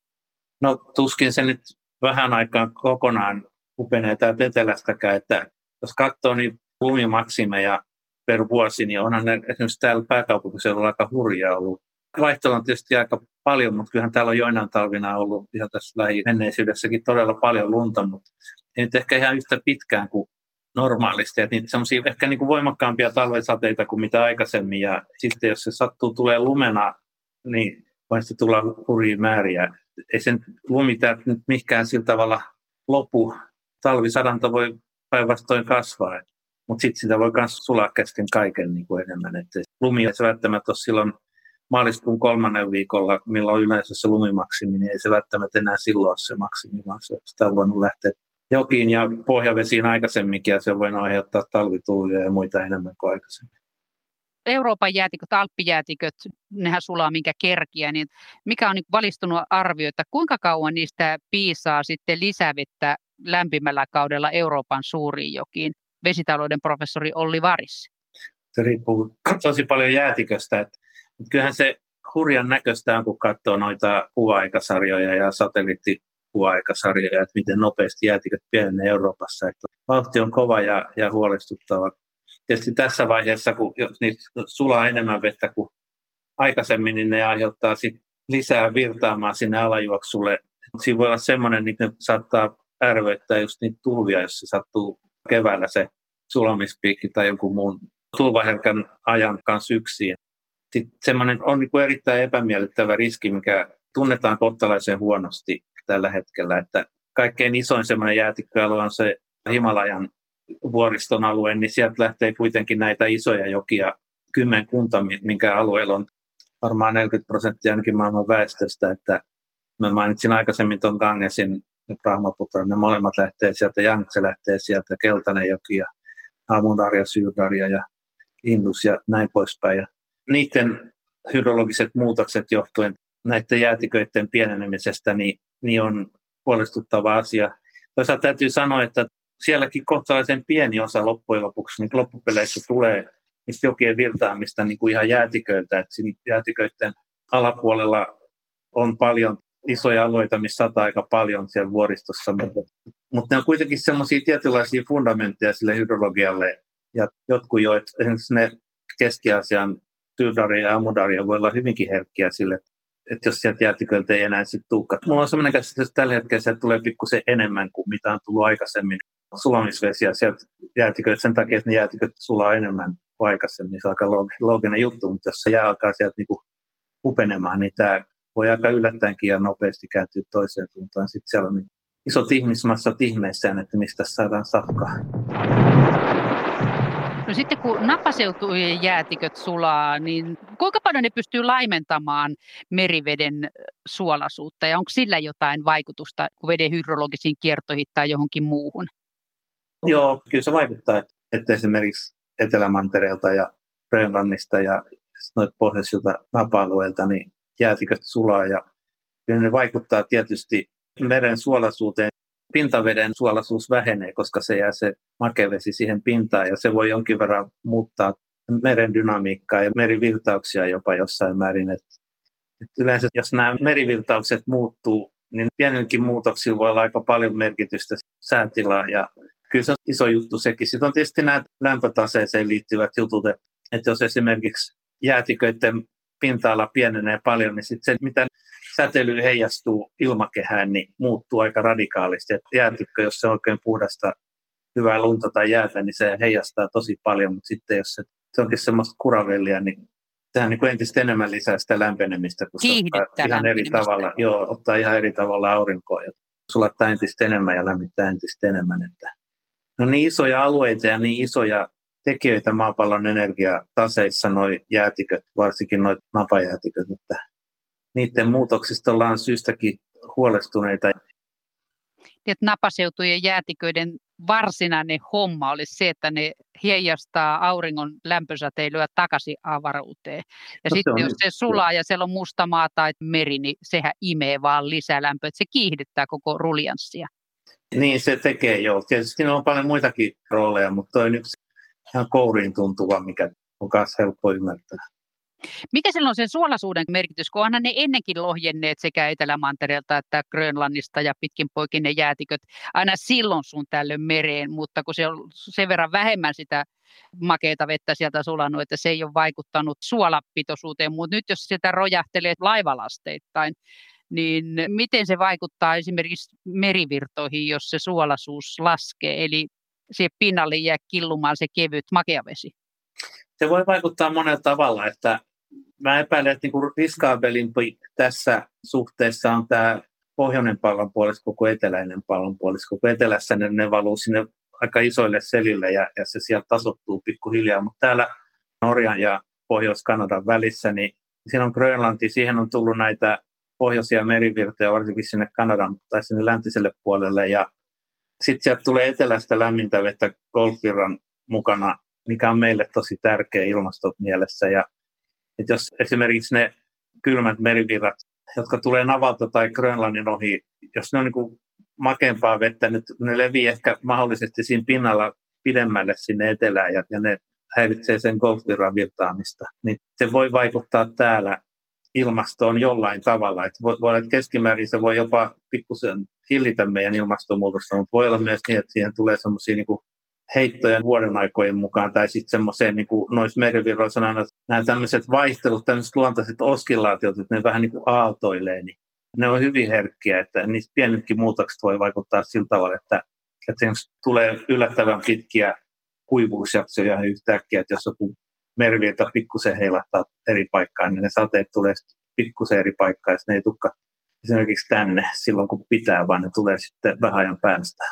No tuskin se nyt vähän aikaa kokonaan hupenee täältä etelästäkään, että jos katsoo niin lumimaksimeja per vuosi, niin onhan ne esimerkiksi täällä pääkaupunkiseudulla aika hurjaa ollut. Vaihtelua on tietysti aika paljon, mutta kyllähän täällä on joinain talvina ollut ihan tässä lähimenneisyydessäkin todella paljon lunta, mutta ei nyt ehkä ihan yhtä pitkään kuin normaalisti. Että niitä semmoisia ehkä niin kuin voimakkaampia talvesateita kuin mitä aikaisemmin, ja sitten jos se sattuu tulee lumena, niin voi sitten tulla hurjia määriä. Ei sen lumi täältä nyt mihinkään sillä tavalla lopu. Talvisadanta voi päinvastoin kasvaa, mutta sitten sitä voi myös sulaa kesken kaiken niin kuin enemmän. Et lumi ei se välttämättä ole silloin maaliskuun kolmannen viikolla, milloin on yleensä se lumimaksimi, niin ei se välttämättä enää silloin ole se maksimi, vaan se, sitä on voinut lähteä jokiin ja pohjavesiin aikaisemminkin, ja se on voinut aiheuttaa talvitulvia ja muita enemmän kuin aikaisemmin. Euroopan jäätiköt, alppijäätiköt, nehän sulaa minkä kerkiä, niin mikä on niin valistunut arvio, että kuinka kauan niistä piisaa sitten lisävettä lämpimällä kaudella Euroopan suuriin jokiin? Vesitalouden professori Olli Varis. Se riippuu tosi paljon jäätiköstä. Että kyllähän se hurjan näköistä on, kun katsoo noita kuva-aikasarjoja ja satelliittikuva-aikasarjoja, että miten nopeasti jäätiköt pienenee Euroopassa. Että vauhti on kova ja, ja huolestuttava. Tietysti tässä vaiheessa, kun jos niitä sulaa enemmän vettä kuin aikaisemmin, niin ne aiheuttaa sit lisää virtaamaan sinne alajuoksulle. Siinä voi olla semmoinen, että ne saattaa ärvöittää just niitä tulvia, jos se sattuu keväällä se sulamispiikki tai jonkun muun tulvaherkän ajan kanssa yksin. Sitten semmoinen on niin kuin erittäin epämiellyttävä riski, mikä tunnetaan kohtalaisen huonosti tällä hetkellä, että kaikkein isoin semmoinen jäätikköalue on se Himalajan vuoriston alue, niin sieltä lähtee kuitenkin näitä isoja jokia kymmenkunta, minkä alueella on varmaan neljäkymmentä prosenttia ainakin maailman väestöstä, että mä mainitsin aikaisemmin tuon Gangesin ja Brahmaputran, ne molemmat lähtee sieltä, Yangtze lähtee sieltä, Keltainen joki ja Amudarja, Syrdarja ja Indus ja näin poispäin. Ja niiden hydrologiset muutokset johtuen näiden jäätiköiden pienenemisestä niin, niin on huolestuttava asia. Toisaalta täytyy sanoa, että sielläkin kohtalaisen pieni osa loppujen lopuksi, niin loppupeleissä tulee niistä jokien virtaamista niin kuin ihan jäätiköiltä, että siinä jäätiköiden alapuolella on paljon isoja alueita, missä sataa aika paljon siellä vuoristossa, mutta ne on kuitenkin semmoisia tietynlaisia fundamentteja sille hydrologialle, ja jotkut joet, esimerkiksi ne Keski-Aasian Syrdarja ja Amudarja voi olla hyvinkin herkkiä sille, että jos sieltä jäätiköiltä ei enää sitten tulekaan. Mulla on semmoinen käsitys, että tällä hetkellä sieltä tulee pikkusen enemmän kuin mitä on tullut aikaisemmin sulamisvesiä sieltä jäätiköiltä sen takia, että ne jäätiköt sulaa enemmän kuin aikaisemmin. Se on aika looginen juttu, mutta jos se jää alkaa sieltä niinku hupenemaan, niin tämä voi aika yllättäenkin ja nopeasti kääntyä toiseen suuntaan. Sitten siellä on niin isot ihmismassat ihmeissään, että mistä saadaan safkaa. No sitten kun napaseutujen jäätiköt sulaa, niin kuinka paljon ne pystyy laimentamaan meriveden suolaisuutta ja onko sillä jotain vaikutusta veden hydrologisiin kiertoihin tai johonkin muuhun? Joo, kyllä se vaikuttaa, että esimerkiksi Etelämantereelta ja Grönlannista ja noita pohjoisilta napa-alueilta niin jäätiköt sulaa ja kyllä ne vaikuttaa tietysti meren suolaisuuteen. Pintaveden suolaisuus vähenee, koska se jää se makevesi siihen pintaan ja se voi jonkin verran muuttaa meren dynamiikkaa ja merivirtauksia jopa jossain määrin. Et, et yleensä jos nämä merivirtaukset muuttuu, niin pienelläkin muutoksilla voi olla aika paljon merkitystä säätilaa ja kyllä se on iso juttu sekin. Sitten on tietysti nämä lämpötaseeseen liittyvät jutut, että, että jos esimerkiksi jäätiköiden pinta-ala pienenee paljon, niin sitten se, mitä säteily heijastuu ilmakehään, niin muuttuu aika radikaalisti. Et jäätikkö, jos se on oikein puhdasta, hyvää lunta tai jäätä, niin se heijastaa tosi paljon, mutta sitten jos se, se onkin semmoista kuravellia, niin sehän niin kuin entistä enemmän lisää sitä lämpenemistä, kun se ottaa ihan eri tavalla, joo, ottaa ihan eri tavalla aurinkoa ja sulattaa entistä enemmän ja lämmittää entistä enemmän. Että no niin isoja alueita ja niin isoja tekijöitä maapallon energiataseissa noi jäätiköt, varsinkin noi napajäätiköt, että niiden muutoksista ollaan syystäkin huolestuneita. Että napaseutujen jäätiköiden varsinainen homma olisi se, että ne heijastaa auringon lämpösäteilyä takaisin avaruuteen. Ja No, sitten se jos on, se sulaa ja siellä on musta maa tai meri, niin sehän imee vaan lisälämpöä, että se kiihdyttää koko ruljanssia. niin se tekee joo. Tietysti siinä on paljon muitakin rooleja, mutta toi on yksi ihan kouriin tuntuva, mikä on myös helppo ymmärtää. Mikä silloin on sen suolaisuuden merkitys, kun onhan ne ennenkin lohjenneet sekä Etelämantereelta että Grönlannista ja pitkin poikin ne jäätiköt aina silloin sun tällöin mereen, mutta kun se on sen verran vähemmän sitä makeata vettä sieltä sulanut, että se ei ole vaikuttanut suolapitoisuuteen, mutta nyt jos sitä rojahtelee laivalasteittain, niin miten se vaikuttaa esimerkiksi merivirtoihin, jos se suolaisuus laskee, eli siihen pinnalle jää killumaan se kevyt makeavesi? Se voi vaikuttaa monella tavalla, että mä epäilen, että niinku riskaabelimpi tässä suhteessa on tämä pohjoinen pallonpuolisko kuin eteläinen pallonpuolisko. Kun etelässä ne, ne valuu sinne aika isoille selille ja, ja se sieltä tasoittuu pikkuhiljaa, mutta täällä Norjan ja Pohjois-Kanadan välissä, niin siinä on Grönlanti, siihen on tullut näitä pohjoisia merivirtoja, varsinkin sinne Kanadan tai sinne läntiselle puolelle, ja sitten sieltä tulee etelästä lämmintä vettä Golfvirran mukana, mikä on meille tosi tärkeä ilmastomielessä. Ja että jos esimerkiksi ne kylmät merivirrat, jotka tulee Navalta tai Grönlannin ohi, jos ne on niin kuin makeampaa vettä, nyt ne levii ehkä mahdollisesti siinä pinnalla pidemmälle sinne etelään ja, ja ne häiritsee sen Golfvirran virtaamista, niin se voi vaikuttaa täällä ilmastoon jollain tavalla. Että voi, voi olla, että keskimäärin se voi jopa pikkusen hillitä meidän ilmastonmuutosta, mutta voi olla myös niin, että siihen tulee semmoisia niin kuin heittoja vuoden aikojen mukaan, tai sitten semmoiseen, niin kuin noissa merivirroissa on aina nämä tämmöiset vaihtelut, tämmöiset luontaiset oskillaatiot, että ne vähän niin kuin aaltoilee, niin ne on hyvin herkkiä, että niistä pienetkin muutokset voi vaikuttaa sillä tavalla, että, että tulee yllättävän pitkiä kuivuusjaksoja yhtäkkiä, että jos joku merivirta pikkusen heilahtaa eri paikkaan, niin ne sateet tulee pikkusen eri paikkaan, ja ne ei tulekaan esimerkiksi tänne silloin, kun pitää, vaan ne tulee sitten vähän ajan päästä.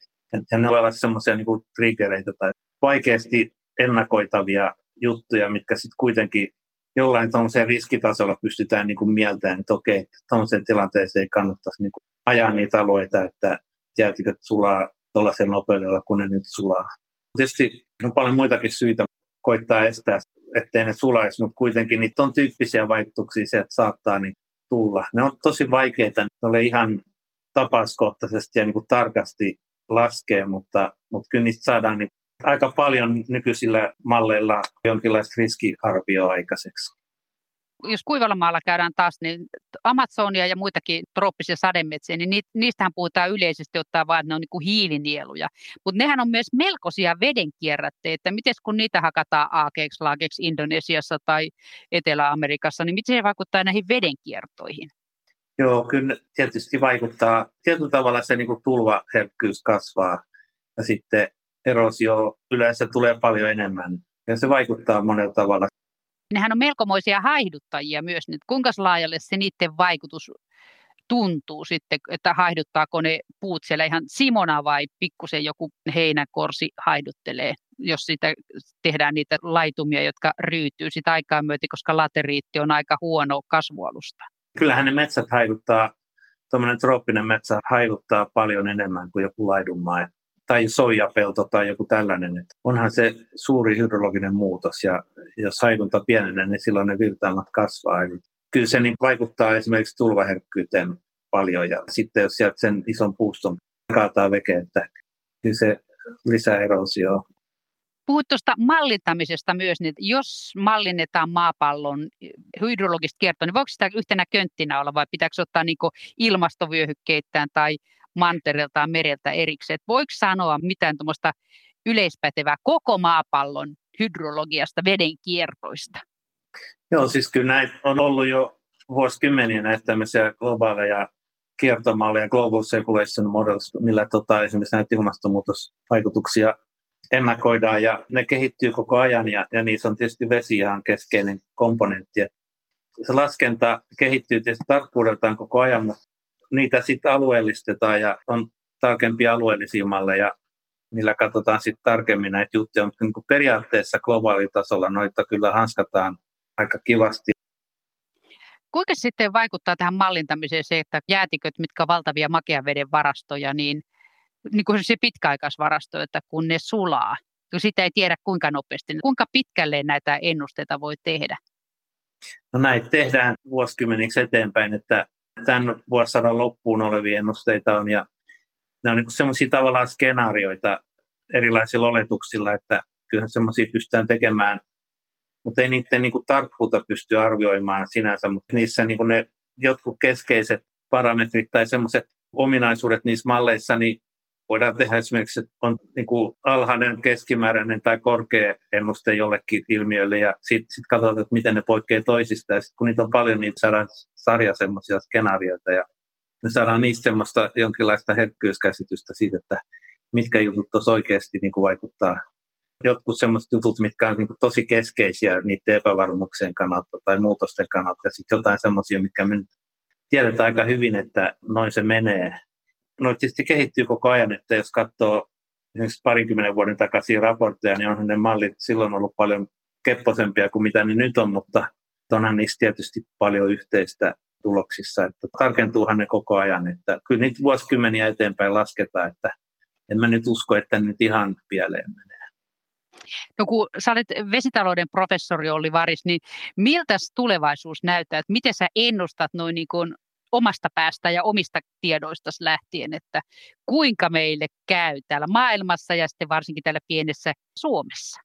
Ja ne ovat sellaisia niin kuin triggereitä tai vaikeasti ennakoitavia juttuja, mitkä sitten kuitenkin jollain tuollaiseen riskitasolla pystytään niin kuin mieltämään, että okei, että tuollaiseen tilanteeseen ei kannattaisi niin kuin ajaa niitä alueita, että jäätiköt sulaa tuollaisen nopeudella, kun ne nyt sulaa. Tietysti on paljon muitakin syitä koittaa estää, ettei ne sulaisi, mutta kuitenkin niitä on tyyppisiä vaikutuksia se, että saattaa niin tulla. Ne on tosi vaikeita, ne ole ihan tapauskohtaisesti ja niin kuin tarkasti laskee, mutta, mutta kyllä niistä saadaan niin aika paljon nykyisillä malleilla jonkinlaista riskiarvioa aikaiseksi. Jos kuivalla maalla käydään taas, niin Amazonia ja muitakin trooppisia sademetsiä, niin niistähän puhutaan yleisesti ottaen vain, että ne on niin kuin hiilinieluja. Mutta nehän on myös melkoisia vedenkierrätteitä. Miten kun niitä hakataan aakeeksi, laakeeksi Indonesiassa tai Etelä-Amerikassa, niin miten se vaikuttaa näihin vedenkiertoihin? Joo, kyllä tietysti vaikuttaa. Tietyllä tavalla se niin kuin tulvaherkkyys kasvaa ja sitten erosio yleensä tulee paljon enemmän ja se vaikuttaa monella tavalla. Nehän on melkomoisia haihduttajia myös nyt. Kuinka laajalle se niiden vaikutus tuntuu sitten, että haihduttaako ne puut siellä ihan simona vai pikkusen joku heinäkorsi haiduttelee, jos sitä tehdään niitä laitumia, jotka ryytyy sitä aikaa myöten, koska lateriitti on aika huono kasvualusta. Kyllähän ne metsät haiduttaa, tuommoinen trooppinen metsä haiduttaa paljon enemmän kuin joku laidunmaa tai soijapelto tai joku tällainen. Että onhan se suuri hydrologinen muutos ja jos haidunta pienenee, niin silloin ne virtaamat kasvaa. Eli kyllä se niin vaikuttaa esimerkiksi tulvaherkkyyteen paljon ja sitten jos sieltä sen ison puuston kaataa veke, että kyllä se lisää erosioon. Puhut tuosta mallintamisesta myös, niin jos mallinnetaan maapallon hydrologista kiertoa, niin voiko sitä yhtenä könttinä olla vai pitääkö ottaa niin kuin ilmastovyöhykkeittäin tai mantereeltaan mereltä erikseen? Et voiko sanoa mitään tuommoista yleispätevää koko maapallon hydrologiasta, veden kiertoista? Joo, siis kyllä näitä on ollut jo vuosikymmeniä näitä tämmöisiä globaaleja kiertomalleja, Global Circulation Models, millä tota, esimerkiksi näitä ilmastonmuutosvaikutuksia ennakoidaan ja ne kehittyy koko ajan ja, ja niissä on tietysti vesi ihan keskeinen komponentti. Se laskenta kehittyy tietysti tarkkuudeltaan koko ajan, mutta niitä sitten alueellistetaan ja on tarkempia alueellisia malleja, millä katsotaan sitten tarkemmin näitä juttuja, mutta niin periaatteessa globaalitasolla noita kyllä hanskataan aika kivasti. Kuinka sitten vaikuttaa tähän mallintamiseen se, että jäätiköt, mitkä on valtavia makean veden varastoja, niin, niin kuin se pitkäaikaisvarasto, että kun ne sulaa, kun sitä ei tiedä kuinka nopeasti, niin kuinka pitkälle näitä ennusteita voi tehdä? No näitä tehdään vuosikymmeniksi eteenpäin, että tämän vuosisadan loppuun olevia ennusteita on, ja ne on niin semmoisia tavallaan skenaarioita erilaisilla oletuksilla, että kyllähän semmoisia pystytään tekemään, mutta ei niiden niin kuin tarkkuutta pysty arvioimaan sinänsä, mutta niissä niin kuin ne jotkut keskeiset parametrit tai semmoiset ominaisuudet niissä malleissa, niin voidaan tehdä esimerkiksi, että on niin kuin alhainen, keskimääräinen tai korkea ennuste jollekin ilmiölle, ja sitten sit katsotaan, että miten ne poikkeaa toisista, ja sitten kun niitä on paljon, niin saadaan sarja semmoisia skenaarioita, ja me saadaan niistä semmoista jonkinlaista herkkyyskäsitystä siitä, että mitkä jutut tuossa oikeasti niin kuin vaikuttaa. Jotkut semmoiset jutut, mitkä on niin kuin tosi keskeisiä niiden epävarmuuksien kannalta tai muutosten kannalta, ja sitten jotain semmoisia, mitkä me nyt tiedetään aika hyvin, että noin se menee. No tietysti kehittyy koko ajan, että jos katsoo esimerkiksi parinkymmenen vuoden takaisia raportteja, niin onhan ne mallit silloin ollut paljon kepposempia kuin mitä ne nyt on, mutta onhan niistä tietysti paljon yhteistä tuloksissa, että tarkentuuhan ne koko ajan, että kyllä niitä vuosikymmeniä eteenpäin lasketaan, että en mä nyt usko, että nyt ihan pieleen menee. No kun sä olet vesitalouden professori Olli Varis, niin miltä tulevaisuus näyttää, että miten sä ennustat noin niin kuin omasta päästä ja omista tiedoista lähtien, että kuinka meille käy täällä maailmassa ja sitten varsinkin täällä pienessä Suomessa?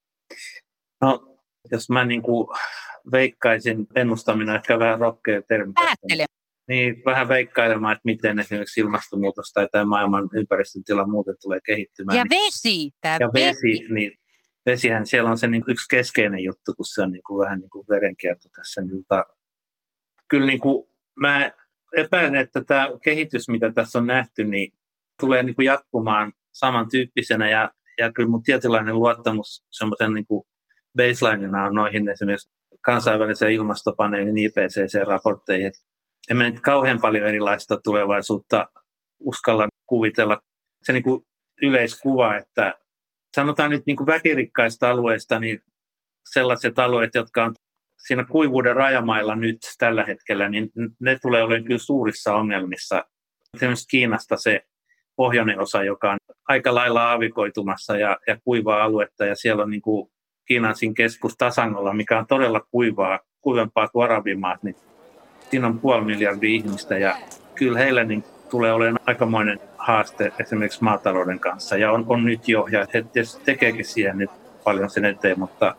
No, jos mä niin kuin veikkaisin, ennustaminen ehkä vähän rohkea termi. Päättele. Niin, vähän veikkailemaan, että miten esimerkiksi ilmastonmuutos tai tämä maailman ympäristön tila muuten tulee kehittymään. Ja vesi. Tämä ja vesi, vesi. Niin vesihän siellä on se niin yksi keskeinen juttu, kun se on niin kuin vähän niin kuin verenkierto tässä. Mutta kyllä niin kuin mä epäilen, että tämä kehitys, mitä tässä on nähty, niin tulee niin kuin jatkumaan samantyyppisenä. Ja, ja kyllä mun tietynlainen luottamus semmoisen niin kuin baselinena on noihin esimerkiksi kansainvälisen ilmastopaneelin I P C C-raportteihin. En mä nyt kauhean paljon erilaista tulevaisuutta uskalla kuvitella. Se niin kuin yleiskuva, että sanotaan nyt niin kuin väkirikkaista alueista, niin sellaiset alueet, jotka on siinä kuivuuden rajamailla nyt tällä hetkellä, niin ne tulee olemaan kyllä suurissa ongelmissa. Esimerkiksi Kiinasta se pohjoinen osa, joka on aika lailla aavikoitumassa ja, ja kuivaa aluetta, ja siellä on niin kuin Kiinan siinä keskus Tasangolla, mikä on todella kuivaa, kuivempaa kuin arabimaat, niin siinä on puoli miljardia ihmistä, ja kyllä heillä niin tulee olemaan aikamoinen haaste esimerkiksi maatalouden kanssa, ja on, on nyt jo, ja he tekeekin siihen nyt paljon sen eteen, mutta,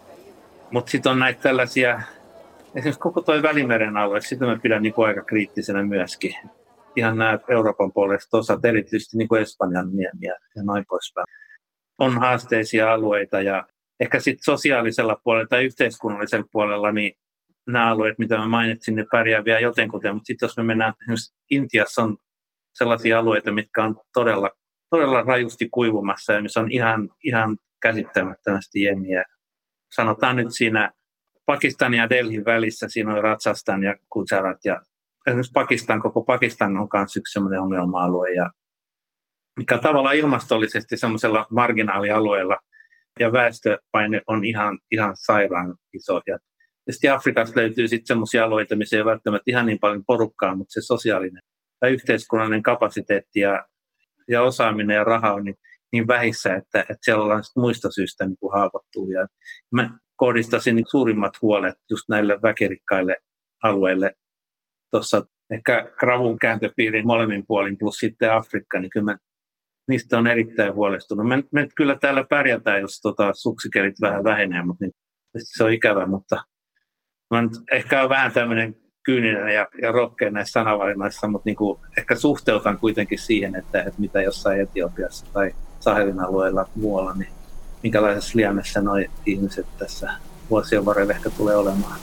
mutta sitten on näitä tällaisia, esimerkiksi koko tuo Välimeren alue, sitä mä pidän niin kuin aika kriittisenä myöskin. Ihan nämä Euroopan puolesta osat, erityisesti niin kuin Espanjan niemiä ja noin poispäin. On haasteisia alueita, ja ehkä sitten sosiaalisella puolella tai yhteiskunnallisella puolella, niin nämä alueet, mitä mä mainitsin, ne pärjää vielä jotenkuten, mutta sitten jos me mennään, esimerkiksi Intiassa on sellaisia alueita, mitkä on todella, todella rajusti kuivumassa ja missä on ihan, ihan käsittämättömästi jengiä. Sanotaan nyt siinä Pakistan ja Delhin välissä, siinä on Rajasthan ja Gujarat, ja esimerkiksi Pakistan, koko Pakistan on myös yksi sellainen ongelma-alue, ja mikä tavallaan ilmastollisesti semmoisella marginaalialueella, ja väestöpaine on ihan, ihan sairaan iso. Ja sitten Afrikasta löytyy sitten semmoisia alueita, missä ei välttämättä ihan niin paljon porukkaa, mutta se sosiaalinen tai yhteiskunnallinen kapasiteetti ja, ja osaaminen ja raha on niin, niin vähissä, että, että siellä ollaan muista syistä niin kuin haavoittuu. Ja mä kohdistaisin niin suurimmat huolet just näille väkirikkaille alueille. Tuossa ehkä Gravun kääntöpiirin molemmin puolin plus sitten Afrikka, niin kyllä mä niistä on erittäin huolestunut. Me, me kyllä täällä pärjätään, jos tota, suksikelit vähän vähenee, mutta niin, se on ikävä, mutta mä nyt ehkä on vähän tämmöinen kyyninen ja, ja rohkea näissä sanavalinnoissa, mutta niin kuin ehkä suhteutan kuitenkin siihen, että, että mitä jossain Etiopiassa tai Sahelin alueella muualla, niin minkälaisessa liemessä nuo ihmiset tässä vuosien varrella ehkä tulee olemaan.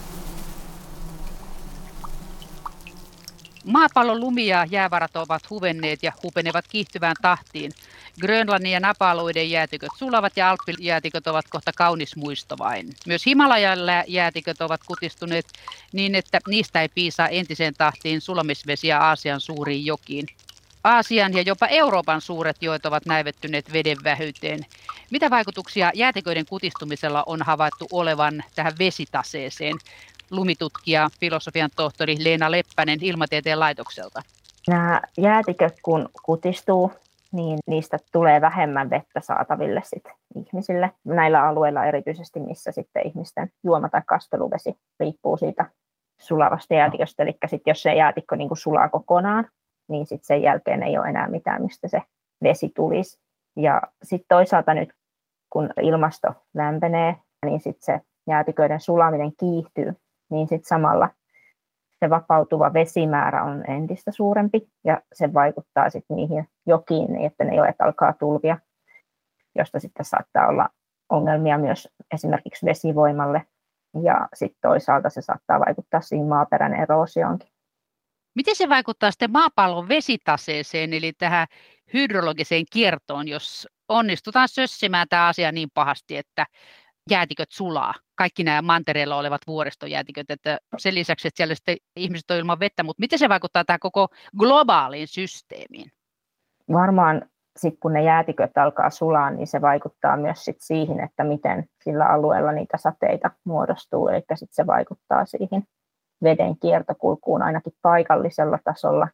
Maapallon lumi- ja jäävarat ovat huvenneet ja hupenevat kiihtyvään tahtiin. Grönlannin ja Napa-alueiden jäätiköt sulavat ja Alppijäätiköt ovat kohta kaunis muisto vain. Myös Himalajan jäätiköt ovat kutistuneet niin, että niistä ei piisaa entiseen tahtiin sulamisvesiä Aasian suuriin jokiin. Aasian ja jopa Euroopan suuret joet ovat näivettyneet veden vähyyteen. Mitä vaikutuksia jäätiköiden kutistumisella on havaittu olevan tähän vesitaseeseen? lumitutkija, filosofian tohtori Leena Leppänen Ilmatieteen laitokselta. Nämä jäätiköt kun kutistuu, niin niistä tulee vähemmän vettä saataville sit ihmisille. Näillä alueilla erityisesti, missä sitten ihmisten juoma- tai kasteluvesi riippuu siitä sulavasta jäätiköstä. Eli sit jos se jäätikkö niin kuin sulaa kokonaan, niin sit sen jälkeen ei ole enää mitään, mistä se vesi tulisi. Ja sitten toisaalta nyt, kun ilmasto lämpenee, niin sit se jäätiköiden sulaminen kiihtyy, niin sitten samalla se vapautuva vesimäärä on entistä suurempi ja se vaikuttaa sitten niihin jokiin, niin että ne joet alkaa tulvia, josta sitten saattaa olla ongelmia myös esimerkiksi vesivoimalle ja sitten toisaalta se saattaa vaikuttaa siihen maaperän eroosioonkin. Miten se vaikuttaa sitten maapallon vesitaseeseen, eli tähän hydrologiseen kiertoon, jos onnistutaan sössimään tämä asia niin pahasti, että jäätiköt sulaa, kaikki nämä mantereella olevat vuoristojäätiköt, että sen lisäksi, että siellä sitten ihmiset on ilman vettä, mutta miten se vaikuttaa tähän koko globaaliin systeemiin? Varmaan sitten kun ne jäätiköt alkaa sulaa, niin se vaikuttaa myös sit siihen, että miten sillä alueella niitä sateita muodostuu, eli sitten se vaikuttaa siihen veden kiertokulkuun ainakin paikallisella tasolla.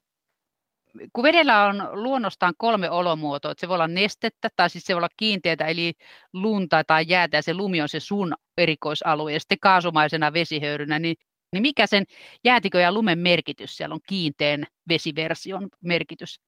Kun vedellä on luonnostaan kolme olomuotoa, että se voi olla nestettä tai siis se voi olla kiinteätä eli lunta tai jäätä ja se lumi on se sun erikoisalue ja sitten kaasumaisena vesihöyrynä, niin, niin mikä sen jäätikön ja lumen merkitys siellä on kiinteän vesiversion merkitys?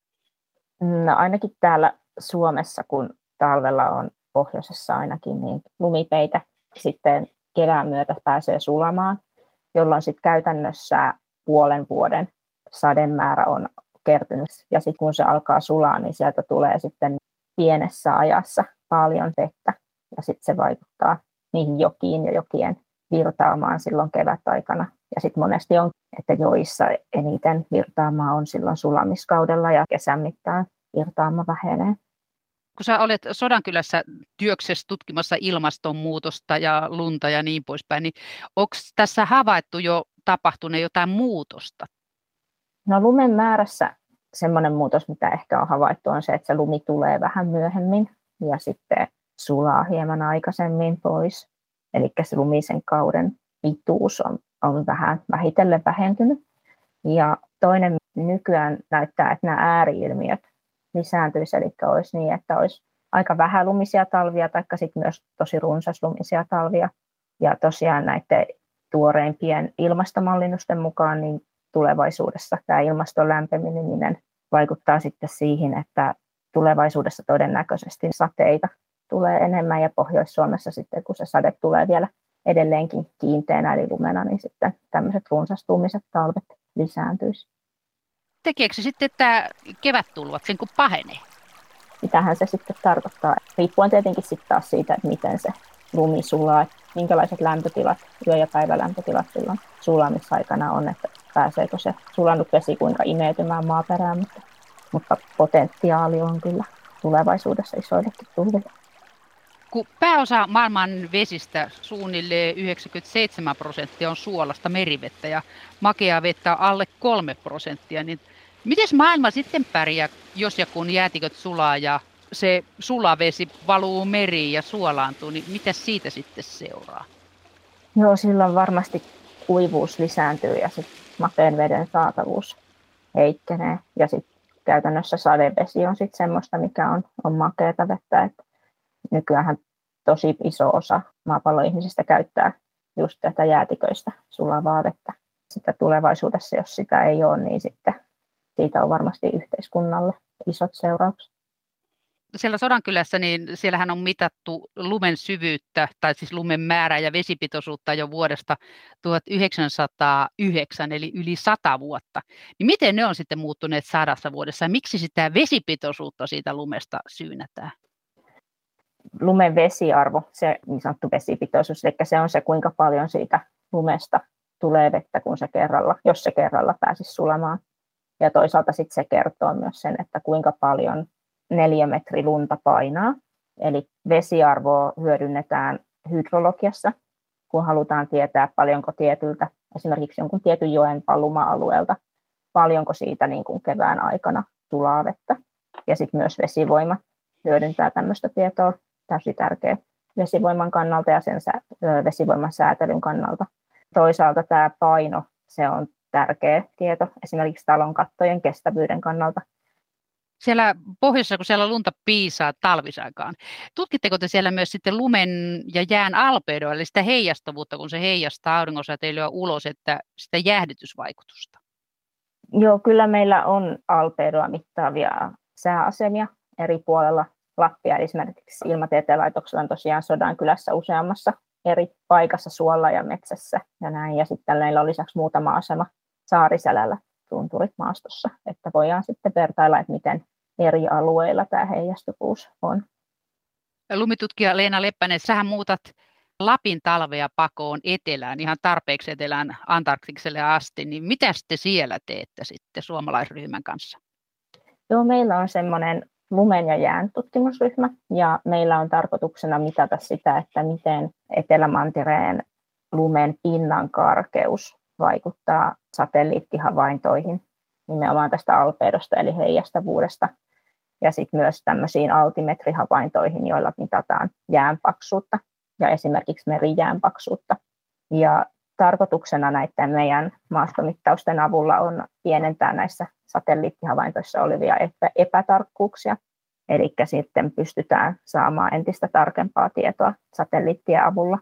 No ainakin täällä Suomessa, kun talvella on pohjoisessa ainakin, niin lumipeitä sitten kevään myötä pääsee sulamaan, jolloin sitten käytännössä puolen vuoden sademäärä on kertynyt. Ja sitten kun se alkaa sulaa, niin sieltä tulee sitten pienessä ajassa paljon vettä. Ja sitten se vaikuttaa niihin jokiin ja jokien virtaamaan silloin kevätaikana. Ja sitten monesti on, että joissa eniten virtaamaa on silloin sulamiskaudella ja kesän mittaan virtaama vähenee. Kun sä olet Sodankylässä työksessä tutkimassa ilmastonmuutosta ja lunta ja niin poispäin, niin onko tässä havaittu jo tapahtuneen jotain muutosta? No lumen määrässä semmoinen muutos, mitä ehkä on havaittu, on se, että se lumi tulee vähän myöhemmin ja sitten sulaa hieman aikaisemmin pois. Eli se lumisen kauden pituus on, on vähän vähitellen vähentynyt. Ja toinen nykyään näyttää, että nämä ääri-ilmiöt lisääntyisi, eli olisi niin, että olisi aika vähän lumisia talvia tai sitten myös tosi runsaslumisia talvia. Ja tosiaan näiden tuoreimpien ilmastomallinnusten mukaan niin tulevaisuudessa tämä ilmaston lämpeneminen vaikuttaa sitten siihen, että tulevaisuudessa todennäköisesti sateita tulee enemmän ja Pohjois-Suomessa sitten, kun se sade tulee vielä edelleenkin kiinteänä eli lumena, niin sitten tämmöiset runsastumiset talvet lisääntyisi. Tekeekö se sitten, että kevättulvat sen kun pahenee? Mitähän se sitten tarkoittaa? Riippuen tietenkin sitten taas siitä, että miten se lumi sulaa, että minkälaiset lämpötilat, yö- ja päivälämpötilat silloin sulamisaikana on, että pääseekö se sulannut vesi kuinka imeytymään maaperään, mutta, mutta potentiaali on kyllä tulevaisuudessa isoillekin tulville. Kun pääosa maailman vesistä, suunnilleen yhdeksänkymmentäseitsemän prosenttia on suolasta merivettä ja makeaa vettä on alle kolme prosenttia, niin miten maailma sitten pärjää, jos ja kun jäätiköt sulaa ja se sulavesi valuu meriin ja suolaantuu, niin mitä siitä sitten seuraa? Joo, silloin varmasti kuivuus lisääntyy ja sitten makean veden saatavuus heikkenee ja sitten käytännössä sadevesi on sitten semmoista, mikä on, on makeata vettä, että nykyään tosi iso osa maapallon ihmisistä käyttää just tätä jäätiköistä sulavaa vettä. Sitä tulevaisuudessa, jos sitä ei ole, niin sitten siitä on varmasti yhteiskunnalle isot seuraukset. Siellä Sodankylässä, niin siellähän on mitattu lumen syvyyttä, tai siis lumen määrää ja vesipitoisuutta jo vuodesta tuhatyhdeksänsataayhdeksän, eli yli sata vuotta. Niin miten ne on sitten muuttuneet sadassa vuodessa, ja miksi sitä vesipitoisuutta siitä lumesta syynätään? Lumen vesiarvo, se niin sanottu vesipitoisuus, eli se on se, kuinka paljon siitä lumesta tulee vettä, kun se kerralla, jos se kerralla pääsisi sulamaan. Ja toisaalta sitten se kertoo myös sen, että kuinka paljon neliömetri lunta painaa. Eli vesiarvoa hyödynnetään hydrologiassa, kun halutaan tietää, paljonko tietyltä, esimerkiksi jonkun tietyn joen valuma-alueelta, paljonko siitä niin kuin kevään aikana sulaa vettä. Ja sitten myös vesivoima hyödyntää tämmöistä tietoa, täysin tärkeä vesivoiman kannalta ja sen vesivoiman säätelyn kannalta. toisaalta tämä paino, se on tärkeä tieto esimerkiksi talon kattojen kestävyyden kannalta. Siellä pohjoisessa, kun siellä lunta piisaa talvisaikaan, tutkitteko te siellä myös sitten lumen ja jään albedoa, eli sitä heijastavuutta, kun se heijastaa auringonsäteilyä ulos, että sitä jäähdytysvaikutusta? Joo, kyllä meillä on albedoa mittaavia sääasemia eri puolella Lappia. Esimerkiksi Ilmatieteen laitoksella on tosiaan Sodankylässä useammassa eri paikassa suolla ja metsässä ja näin. Ja sitten meillä on lisäksi muutama asema Saariselällä tunturit maastossa, että voidaan sitten vertailla, että miten eri alueilla tämä heijastuvuus on. Lumitutkija Leena Leppänen, sähän muutat Lapin talvea pakoon etelään, ihan tarpeeksi etelään Antarktikselle asti, niin mitä te siellä teette sitten suomalaisryhmän kanssa? Joo, meillä on semmoinen lumen ja jään tutkimusryhmä, ja meillä on tarkoituksena mitata sitä, että miten Etelämantereen lumen pinnan karkeus vaikuttaa satelliittihavaintoihin, nimenomaan tästä albedosta eli heijastavuudesta, ja sitten myös tämmöisiin altimetrihavaintoihin, joilla mitataan jään paksuutta ja esimerkiksi merijään paksuutta. Ja tarkoituksena näiden meidän maastomittausten avulla on pienentää näissä satelliittihavaintoissa olevia epätarkkuuksia, eli sitten pystytään saamaan entistä tarkempaa tietoa satelliittien avulla.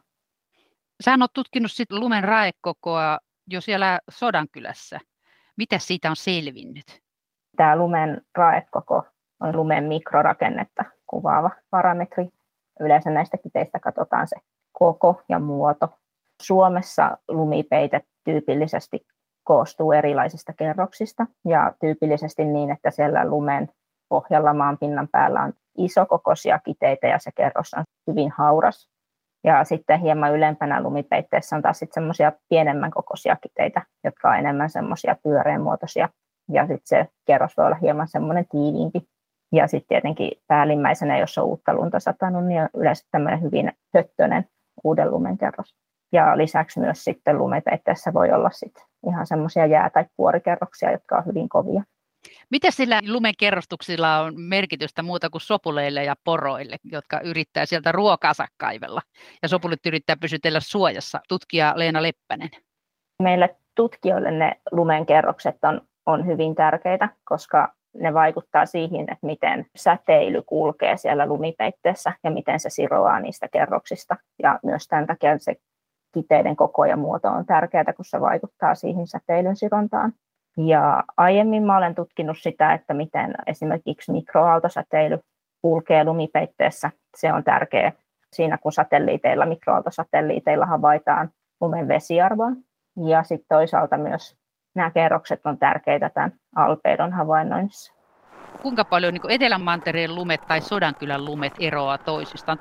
Sä oot tutkinut sit lumen raekokoa jo siellä Sodankylässä. Mitä siitä on selvinnyt? Tämä lumen raekoko on lumen mikrorakennetta kuvaava parametri. Yleensä näistä kiteistä katsotaan se koko ja muoto. Suomessa lumipeite tyypillisesti koostuu erilaisista kerroksista ja tyypillisesti niin, että siellä lumen pohjalla maanpinnan päällä on isokokoisia kiteitä ja se kerros on hyvin hauras. Ja sitten hieman ylempänä lumipeitteessä on taas sitten semmoisia pienemmän kokoisia kiteitä, jotka on enemmän semmoisia pyöreänmuotoisia. Ja sitten se kerros voi olla hieman semmoinen tiiviimpi. Ja sitten tietenkin päällimmäisenä, jos on uutta lunta satanut, niin on yleensä tämmöinen hyvin höttöinen uuden lumen kerros. Ja lisäksi myös sitten lumipeitteessä voi olla sitten ihan semmoisia jää- tai kuorikerroksia, jotka on hyvin kovia. Mitä sillä lumen kerrostuksilla on merkitystä muuta kuin sopuleille ja poroille, jotka yrittää sieltä ruokaansa kaivella? Ja sopulit yrittää pysytellä suojassa. Tutkija Leena Leppänen. Meille tutkijoille ne lumen kerrokset on, on hyvin tärkeitä, koska ne vaikuttaa siihen, että miten säteily kulkee siellä lumipeitteessä ja miten se siroaa niistä kerroksista. Ja myös tämän takia se kiteiden koko ja muoto on tärkeää, kun se vaikuttaa siihen säteilyn sirontaan. Ja aiemmin mä olen tutkinut sitä, että miten esimerkiksi mikroaaltosäteily kulkee lumipeitteessä. Se on tärkeä siinä, kun satelliiteilla, mikroaaltosatelliiteilla havaitaan lumen vesiarvoa. Ja sitten toisaalta myös nämä kerrokset on tärkeitä tämän albedon havainnoinnissa. Kuinka paljon niin kuin Etelämantereen lumet tai Sodankylän lumet eroaa toisistaan?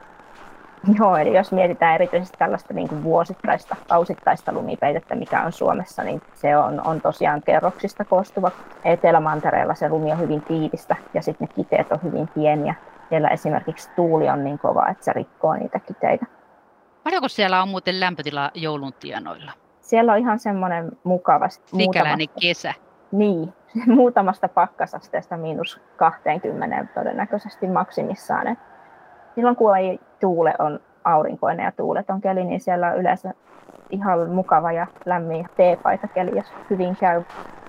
Joo, eli jos mietitään erityisesti tällaista niin kuin vuosittaista, kausittaista lumipeitettä, mikä on Suomessa, niin se on, on tosiaan kerroksista koostuva. Etelämantereella se lumi on hyvin tiivistä ja sitten ne kiteet on hyvin pieniä. Siellä esimerkiksi tuuli on niin kova, että se rikkoo niitä kiteitä. Paljonko siellä on muuten lämpötila joulun tienoilla? Siellä on ihan semmoinen mukava. Sikäläinen kesä. Niin, muutamasta pakkasasteesta miinus kaksikymmentä todennäköisesti maksimissaan. Et silloin kun ei tuule on aurinkoinen ja tuuleton keli, niin siellä on yleensä ihan mukava ja lämmin teepaitakeli, jos hyvin käy.